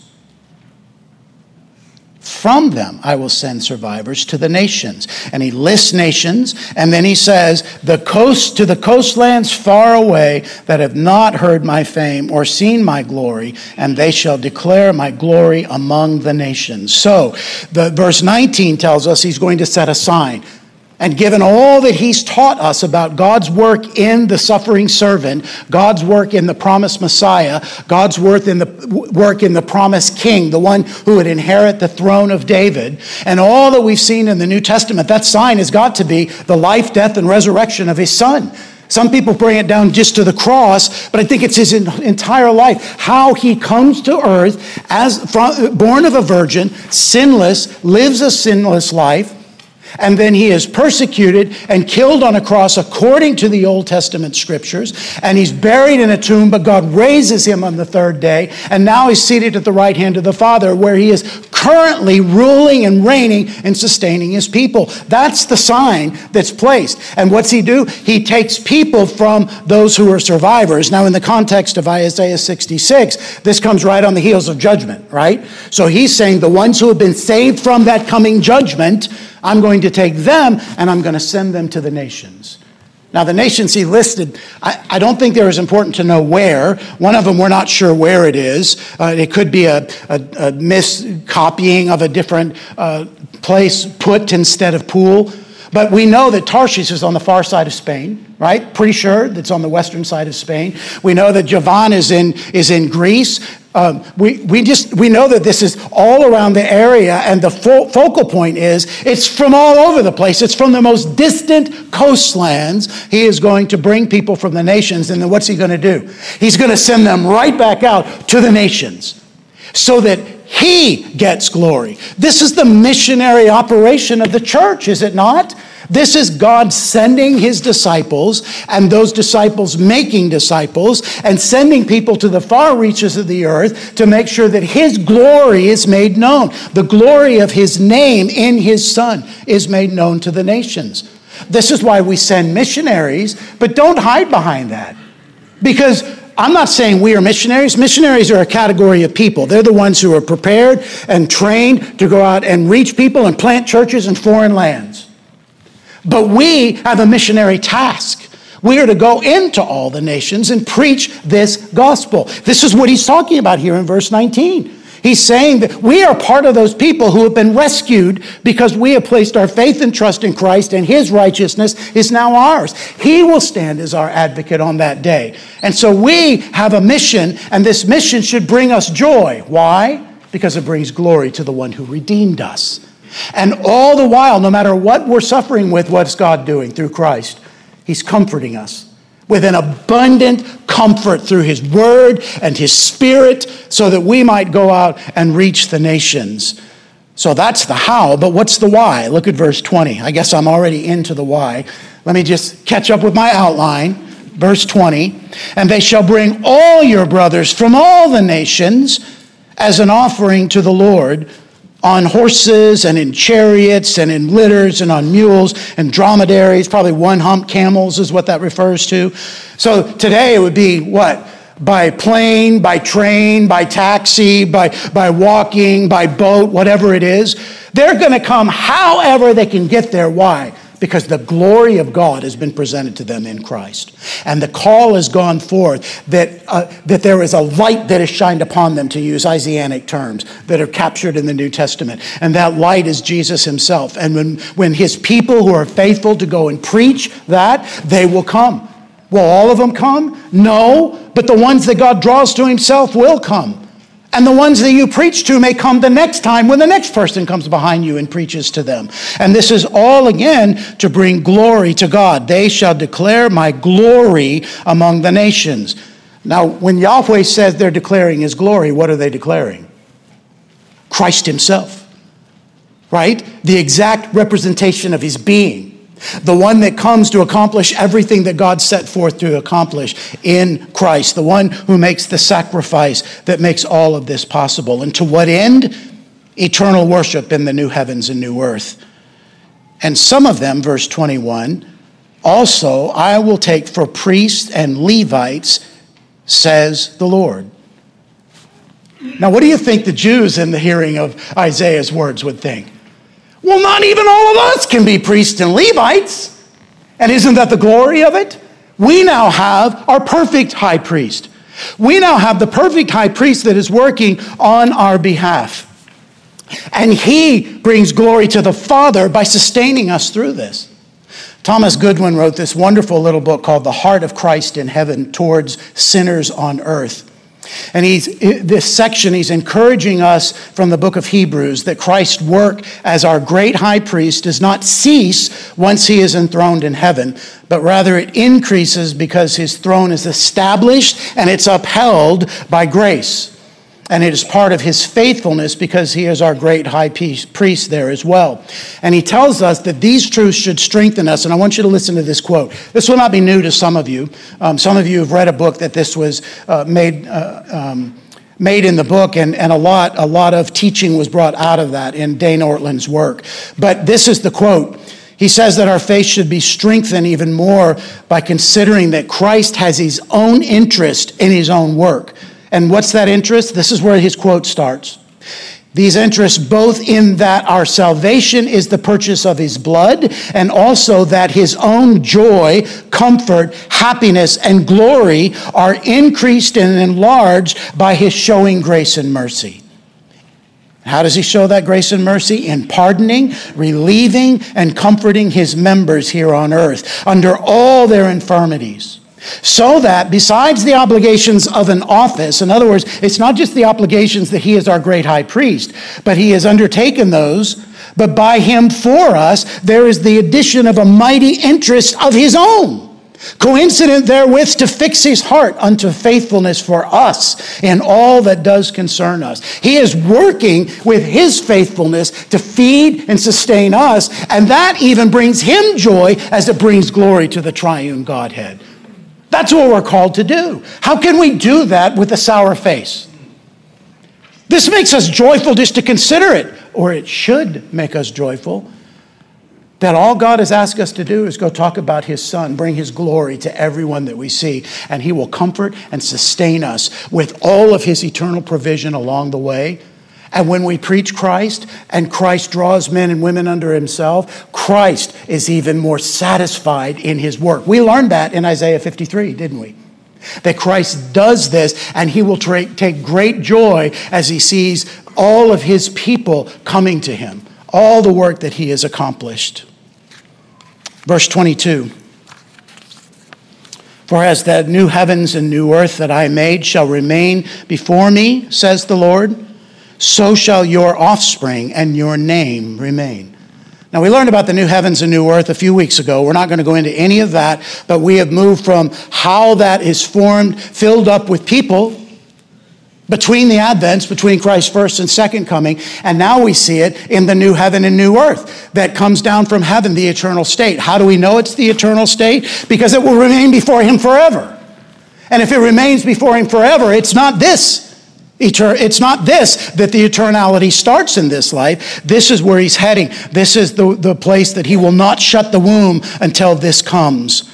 From them I will send survivors to the nations. And he lists nations, and then he says, to the coastlands far away that have not heard my fame or seen my glory, and they shall declare my glory among the nations. So, verse 19 tells us he's going to set a sign. And given all that he's taught us about God's work in the suffering servant, God's work in the promised Messiah, God's work in the promised king, the one who would inherit the throne of David, and all that we've seen in the New Testament, that sign has got to be the life, death, and resurrection of his son. Some people bring it down just to the cross, but I think it's his entire life. How he comes to earth born of a virgin, sinless, lives a sinless life, and then he is persecuted and killed on a cross according to the Old Testament scriptures. And he's buried in a tomb, but God raises him on the third day. And now he's seated at the right hand of the Father, where he is currently ruling and reigning and sustaining his people. That's the sign that's placed. And what's he do? He takes people from those who are survivors. Now, in the context of Isaiah 66, this comes right on the heels of judgment, right? So he's saying the ones who have been saved from that coming judgment, I'm going to take them and I'm going to send them to the nations. Now, the nations he listed, I don't think they're as important to know where. One of them, we're not sure where it is. It could be a miscopying of a different place, Put instead of Pool. But we know that Tarshish is on the far side of Spain, right? Pretty sure that's on the western side of Spain. We know that Javan is in Greece. We know that this is all around the area, and the focal point is it's from all over the place. It's from the most distant coastlands. He is going to bring people from the nations, and then what's he going to do? He's going to send them right back out to the nations so that he gets glory. This is the missionary operation of the church, is it not? This is God sending his disciples, and those disciples making disciples, and sending people to the far reaches of the earth to make sure that his glory is made known. The glory of his name in his Son is made known to the nations. This is why we send missionaries, but don't hide behind that. Because I'm not saying we are missionaries. Missionaries are a category of people. They're the ones who are prepared and trained to go out and reach people and plant churches in foreign lands. But we have a missionary task. We are to go into all the nations and preach this gospel. This is what he's talking about here in verse 19. He's saying that we are part of those people who have been rescued because we have placed our faith and trust in Christ, and his righteousness is now ours. He will stand as our advocate on that day. And so we have a mission, and this mission should bring us joy. Why? Because it brings glory to the one who redeemed us. And all the while, no matter what we're suffering with, what's God doing through Christ? He's comforting us with an abundant comfort through his word and his spirit so that we might go out and reach the nations. So that's the how, but what's the why? Look at verse 20. I guess I'm already into the why. Let me just catch up with my outline. Verse 20, and they shall bring all your brothers from all the nations as an offering to the Lord, on horses and in chariots and in litters and on mules and dromedaries, probably one-hump camels is what that refers to. So today it would be what? By plane, by train, by taxi, by walking, by boat, whatever it is. They're going to come however they can get there. Why? Because the glory of God has been presented to them in Christ. And the call has gone forth that there is a light that is shined upon them, to use Isaianic terms, that are captured in the New Testament. And that light is Jesus himself. And when his people who are faithful to go and preach that, they will come. Will all of them come? No, but the ones that God draws to himself will come. And the ones that you preach to may come the next time when the next person comes behind you and preaches to them. And this is all, again, to bring glory to God. They shall declare my glory among the nations. Now, when Yahweh says they're declaring his glory, what are they declaring? Christ himself, right? The exact representation of his being. The one that comes to accomplish everything that God set forth to accomplish in Christ. The one who makes the sacrifice that makes all of this possible. And to what end? Eternal worship in the new heavens and new earth. And some of them, verse 21, also I will take for priests and Levites, says the Lord. Now, what do you think the Jews in the hearing of Isaiah's words would think? Well, not even all of us can be priests and Levites. And isn't that the glory of it? We now have our perfect high priest. We now have the perfect high priest that is working on our behalf. And he brings glory to the Father by sustaining us through this. Thomas Goodwin wrote this wonderful little book called The Heart of Christ in Heaven Towards Sinners on Earth. And this section, he's encouraging us from the book of Hebrews that Christ's work as our great high priest does not cease once he is enthroned in heaven, but rather it increases because his throne is established and it's upheld by grace. And it is part of his faithfulness because he is our great high priest there as well. And he tells us that these truths should strengthen us. And I want you to listen to this quote. This will not be new to some of you. Some of you have read a book that this was made in the book, and a lot of teaching was brought out of that in Dane Ortland's work. But this is the quote. He says that our faith should be strengthened even more by considering that Christ has his own interest in his own work. And what's that interest? This is where his quote starts. These interests both in that our salvation is the purchase of his blood, and also that his own joy, comfort, happiness, and glory are increased and enlarged by his showing grace and mercy. How does he show that grace and mercy? In pardoning, relieving, and comforting his members here on earth under all their infirmities. So that besides the obligations of an office, in other words, it's not just the obligations that he is our great high priest, but he has undertaken those, but by him for us, there is the addition of a mighty interest of his own, coincident therewith to fix his heart unto faithfulness for us in all that does concern us. He is working with his faithfulness to feed and sustain us, and that even brings him joy as it brings glory to the triune Godhead. That's what we're called to do. How can we do that with a sour face? This makes us joyful just to consider it, or it should make us joyful, that all God has asked us to do is go talk about his Son, bring his glory to everyone that we see, and he will comfort and sustain us with all of his eternal provision along the way. And when we preach Christ, and Christ draws men and women under himself, Christ is even more satisfied in his work. We learned that in Isaiah 53, didn't we? That Christ does this, and he will take great joy as he sees all of his people coming to him, all the work that he has accomplished. Verse 22. For as the new heavens and new earth that I made shall remain before me, says the Lord, so shall your offspring and your name remain. Now, we learned about the new heavens and new earth a few weeks ago. We're not going to go into any of that, but we have moved from how that is formed, filled up with people between the advents, between Christ's first and second coming, and now we see it in the new heaven and new earth that comes down from heaven, the eternal state. How do we know it's the eternal state? Because it will remain before him forever. And if it remains before him forever, it's not this. It's not this that the eternality starts in this life. This is where he's heading. This is the place that he will not shut the womb until this comes.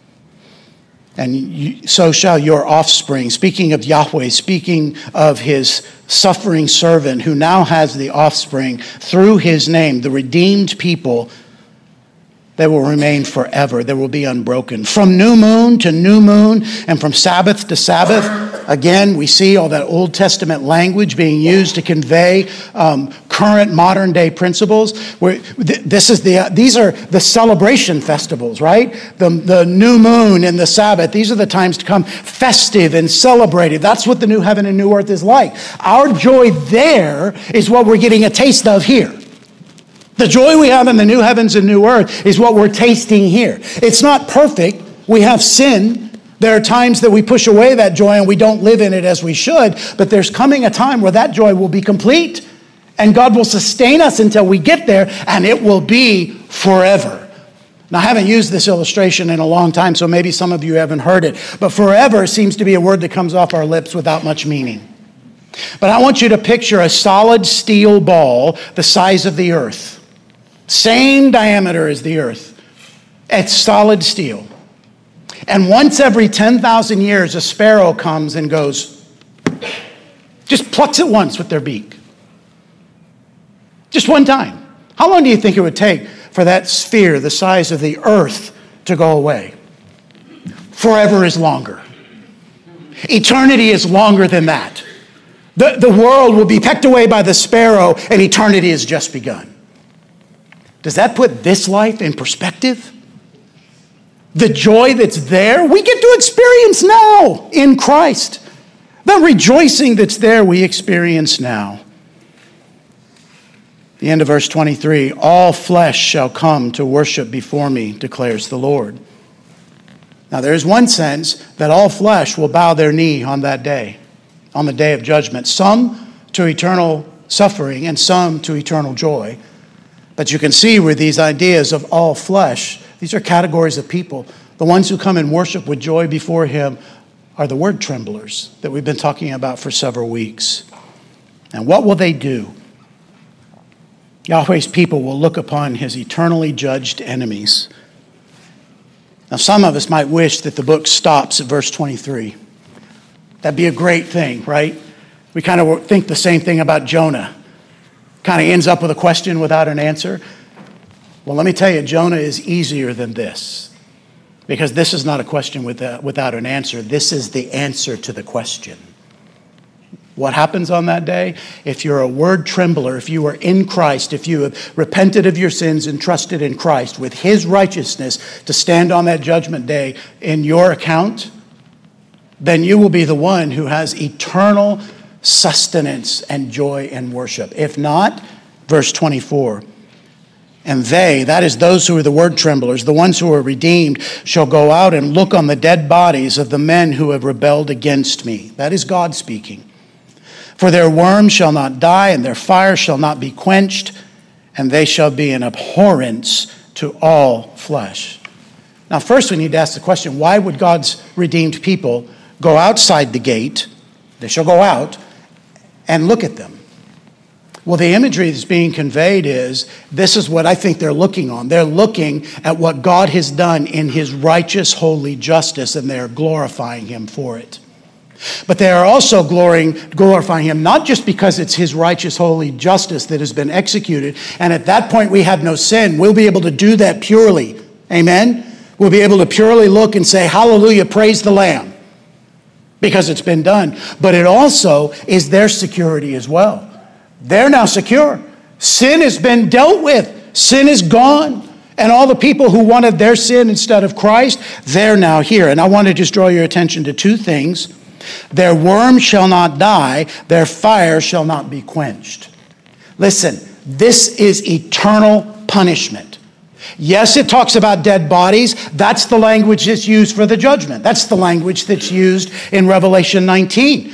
And so shall your offspring. Speaking of Yahweh, speaking of his suffering servant who now has the offspring through his name, the redeemed people, they will remain forever. They will be unbroken. From new moon to new moon and from Sabbath to Sabbath. Again, we see all that Old Testament language being used to convey current modern day principles. These are the celebration festivals, right? The new moon and the Sabbath. These are the times to come festive and celebrated. That's what the new heaven and new earth is like. Our joy there is what we're getting a taste of here. The joy we have in the new heavens and new earth is what we're tasting here. It's not perfect. We have sin. There are times that we push away that joy and we don't live in it as we should. But there's coming a time where that joy will be complete. And God will sustain us until we get there. And it will be forever. Now, I haven't used this illustration in a long time, so maybe some of you haven't heard it. But forever seems to be a word that comes off our lips without much meaning. But I want you to picture a solid steel ball the size of the earth. Same diameter as the earth. It's solid steel. And once every 10,000 years, a sparrow comes and goes, just plucks it once with their beak. Just one time. How long do you think it would take for that sphere the size of the earth to go away? Forever is longer. Eternity is longer than that. The world will be pecked away by the sparrow, and eternity has just begun. Does that put this life in perspective? The joy that's there, we get to experience now in Christ. The rejoicing that's there, we experience now. The end of verse 23, all flesh shall come to worship before me, declares the Lord. Now there is one sense that all flesh will bow their knee on that day, on the day of judgment. Some to eternal suffering and some to eternal joy. But you can see where these ideas of all flesh, these are categories of people. The ones who come and worship with joy before him are the word tremblers that we've been talking about for several weeks. And what will they do? Yahweh's people will look upon his eternally judged enemies. Now, some of us might wish that the book stops at verse 23. That'd be a great thing, right? We kind of think the same thing about Jonah. Kind of ends up with a question without an answer. Well, let me tell you, Jonah is easier than this. Because this is not a question without an answer. This is the answer to the question. What happens on that day? If you're a word trembler, if you are in Christ, if you have repented of your sins and trusted in Christ with his righteousness to stand on that judgment day in your account, then you will be the one who has eternal sustenance and joy and worship. If not, verse 24, and they, that is those who are the word tremblers, the ones who are redeemed, shall go out and look on the dead bodies of the men who have rebelled against me. That is God speaking. For their worm shall not die, and their fire shall not be quenched, and they shall be an abhorrence to all flesh. Now, first we need to ask the question, why would God's redeemed people go outside the gate? They shall go out and look at them. Well, the imagery that's being conveyed is, this is what I think they're looking on. They're looking at what God has done in his righteous, holy justice, and they're glorifying him for it. But they are also glorifying him, not just because it's his righteous, holy justice that has been executed, and at that point we have no sin. We'll be able to do that purely. Amen? We'll be able to purely look and say, hallelujah, praise the Lamb, because it's been done. But it also is their security as well. They're now secure. Sin has been dealt with. Sin is gone. And all the people who wanted their sin instead of Christ, they're now here. And I want to just draw your attention to two things. Their worm shall not die, their fire shall not be quenched. Listen, this is eternal punishment. Yes, it talks about dead bodies. That's the language that's used for the judgment. That's the language that's used in Revelation 19.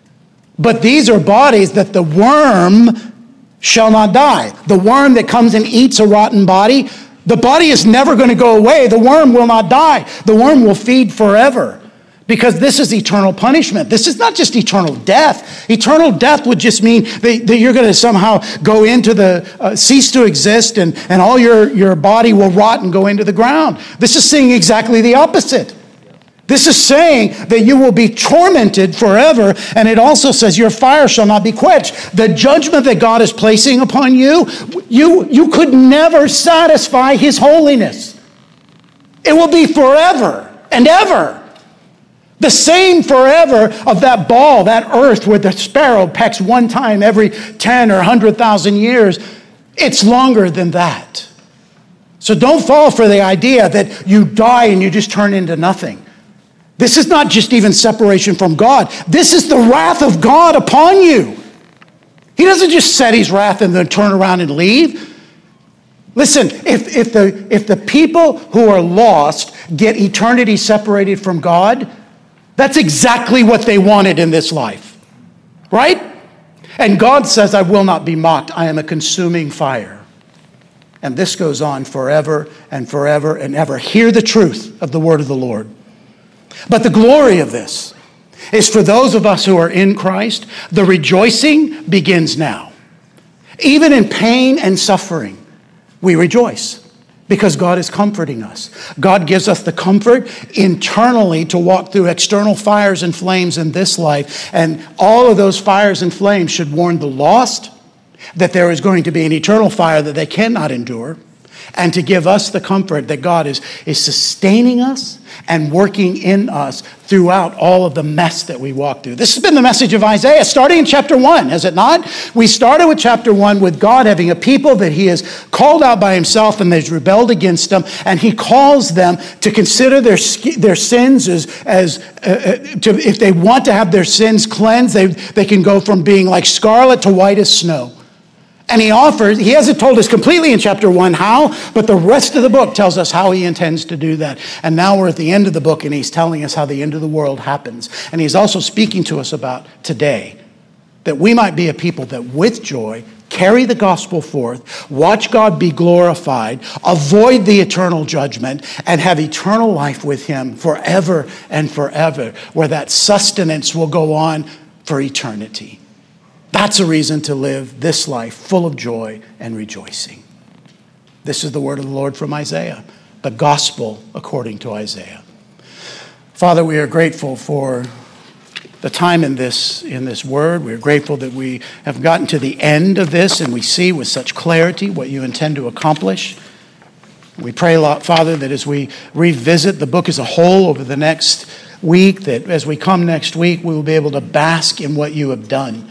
But these are bodies that the worm shall not die. The worm that comes and eats a rotten body, the body is never going to go away. The worm will not die. The worm will feed forever. Because this is eternal punishment. This is not just eternal death. Eternal death would just mean that you're going to somehow go into the, cease to exist, and all your body will rot and go into the ground. This is saying exactly the opposite. This is saying that you will be tormented forever, and it also says your fire shall not be quenched. The judgment that God is placing upon you, you could never satisfy his holiness. It will be forever and ever. The same forever of that ball, that earth where the sparrow pecks one time every 10 or 100,000 years. It's longer than that. So don't fall for the idea that you die and you just turn into nothing. This is not just even separation from God. This is the wrath of God upon you. He doesn't just set his wrath and then turn around and leave. Listen, if the people who are lost get eternity separated from God, that's exactly what they wanted in this life, right? And God says, I will not be mocked. I am a consuming fire. And this goes on forever and forever and ever. Hear the truth of the word of the Lord. But the glory of this is for those of us who are in Christ. The rejoicing begins now. Even in pain and suffering, we rejoice because God is comforting us. God gives us the comfort internally to walk through external fires and flames in this life. And all of those fires and flames should warn the lost that there is going to be an eternal fire that they cannot endure, and to give us the comfort that God is sustaining us and working in us throughout all of the mess that we walk through. This has been the message of Isaiah, starting in chapter 1, has it not? We started with chapter 1 with God having a people that he has called out by himself and they've rebelled against him, and he calls them to consider their sins if they want to have their sins cleansed, they can go from being like scarlet to white as snow. And he hasn't told us completely in chapter 1 how, but the rest of the book tells us how he intends to do that. And now we're at the end of the book, and he's telling us how the end of the world happens. And he's also speaking to us about today, that we might be a people that with joy carry the gospel forth, watch God be glorified, avoid the eternal judgment, and have eternal life with him forever and forever, where that sustenance will go on for eternity. That's a reason to live this life full of joy and rejoicing. This is the word of the Lord from Isaiah, the gospel according to Isaiah. Father, we are grateful for the time in this word. We are grateful that we have gotten to the end of this and we see with such clarity what you intend to accomplish. We pray, Father, that as we revisit the book as a whole over the next week, that as we come next week, we will be able to bask in what you have done.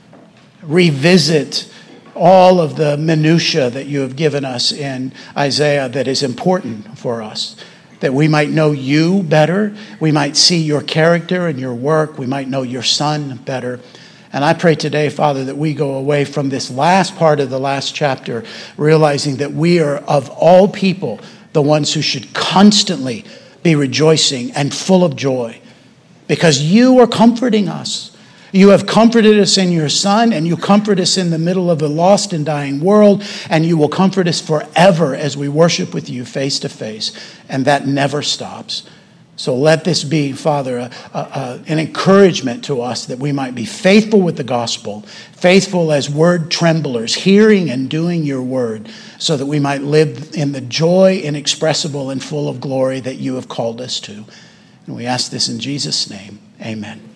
Revisit all of the minutia that you have given us in Isaiah that is important for us, that we might know you better, we might see your character and your work, we might know your Son better. And I pray today, Father, that we go away from this last part of the last chapter realizing that we are, of all people, the ones who should constantly be rejoicing and full of joy because you are comforting us. You have comforted us in your Son, and you comfort us in the middle of a lost and dying world, and you will comfort us forever as we worship with you face to face, and that never stops. So let this be, Father, an encouragement to us that we might be faithful with the gospel, faithful as word tremblers, hearing and doing your word, so that we might live in the joy inexpressible and full of glory that you have called us to. And we ask this in Jesus' name. Amen.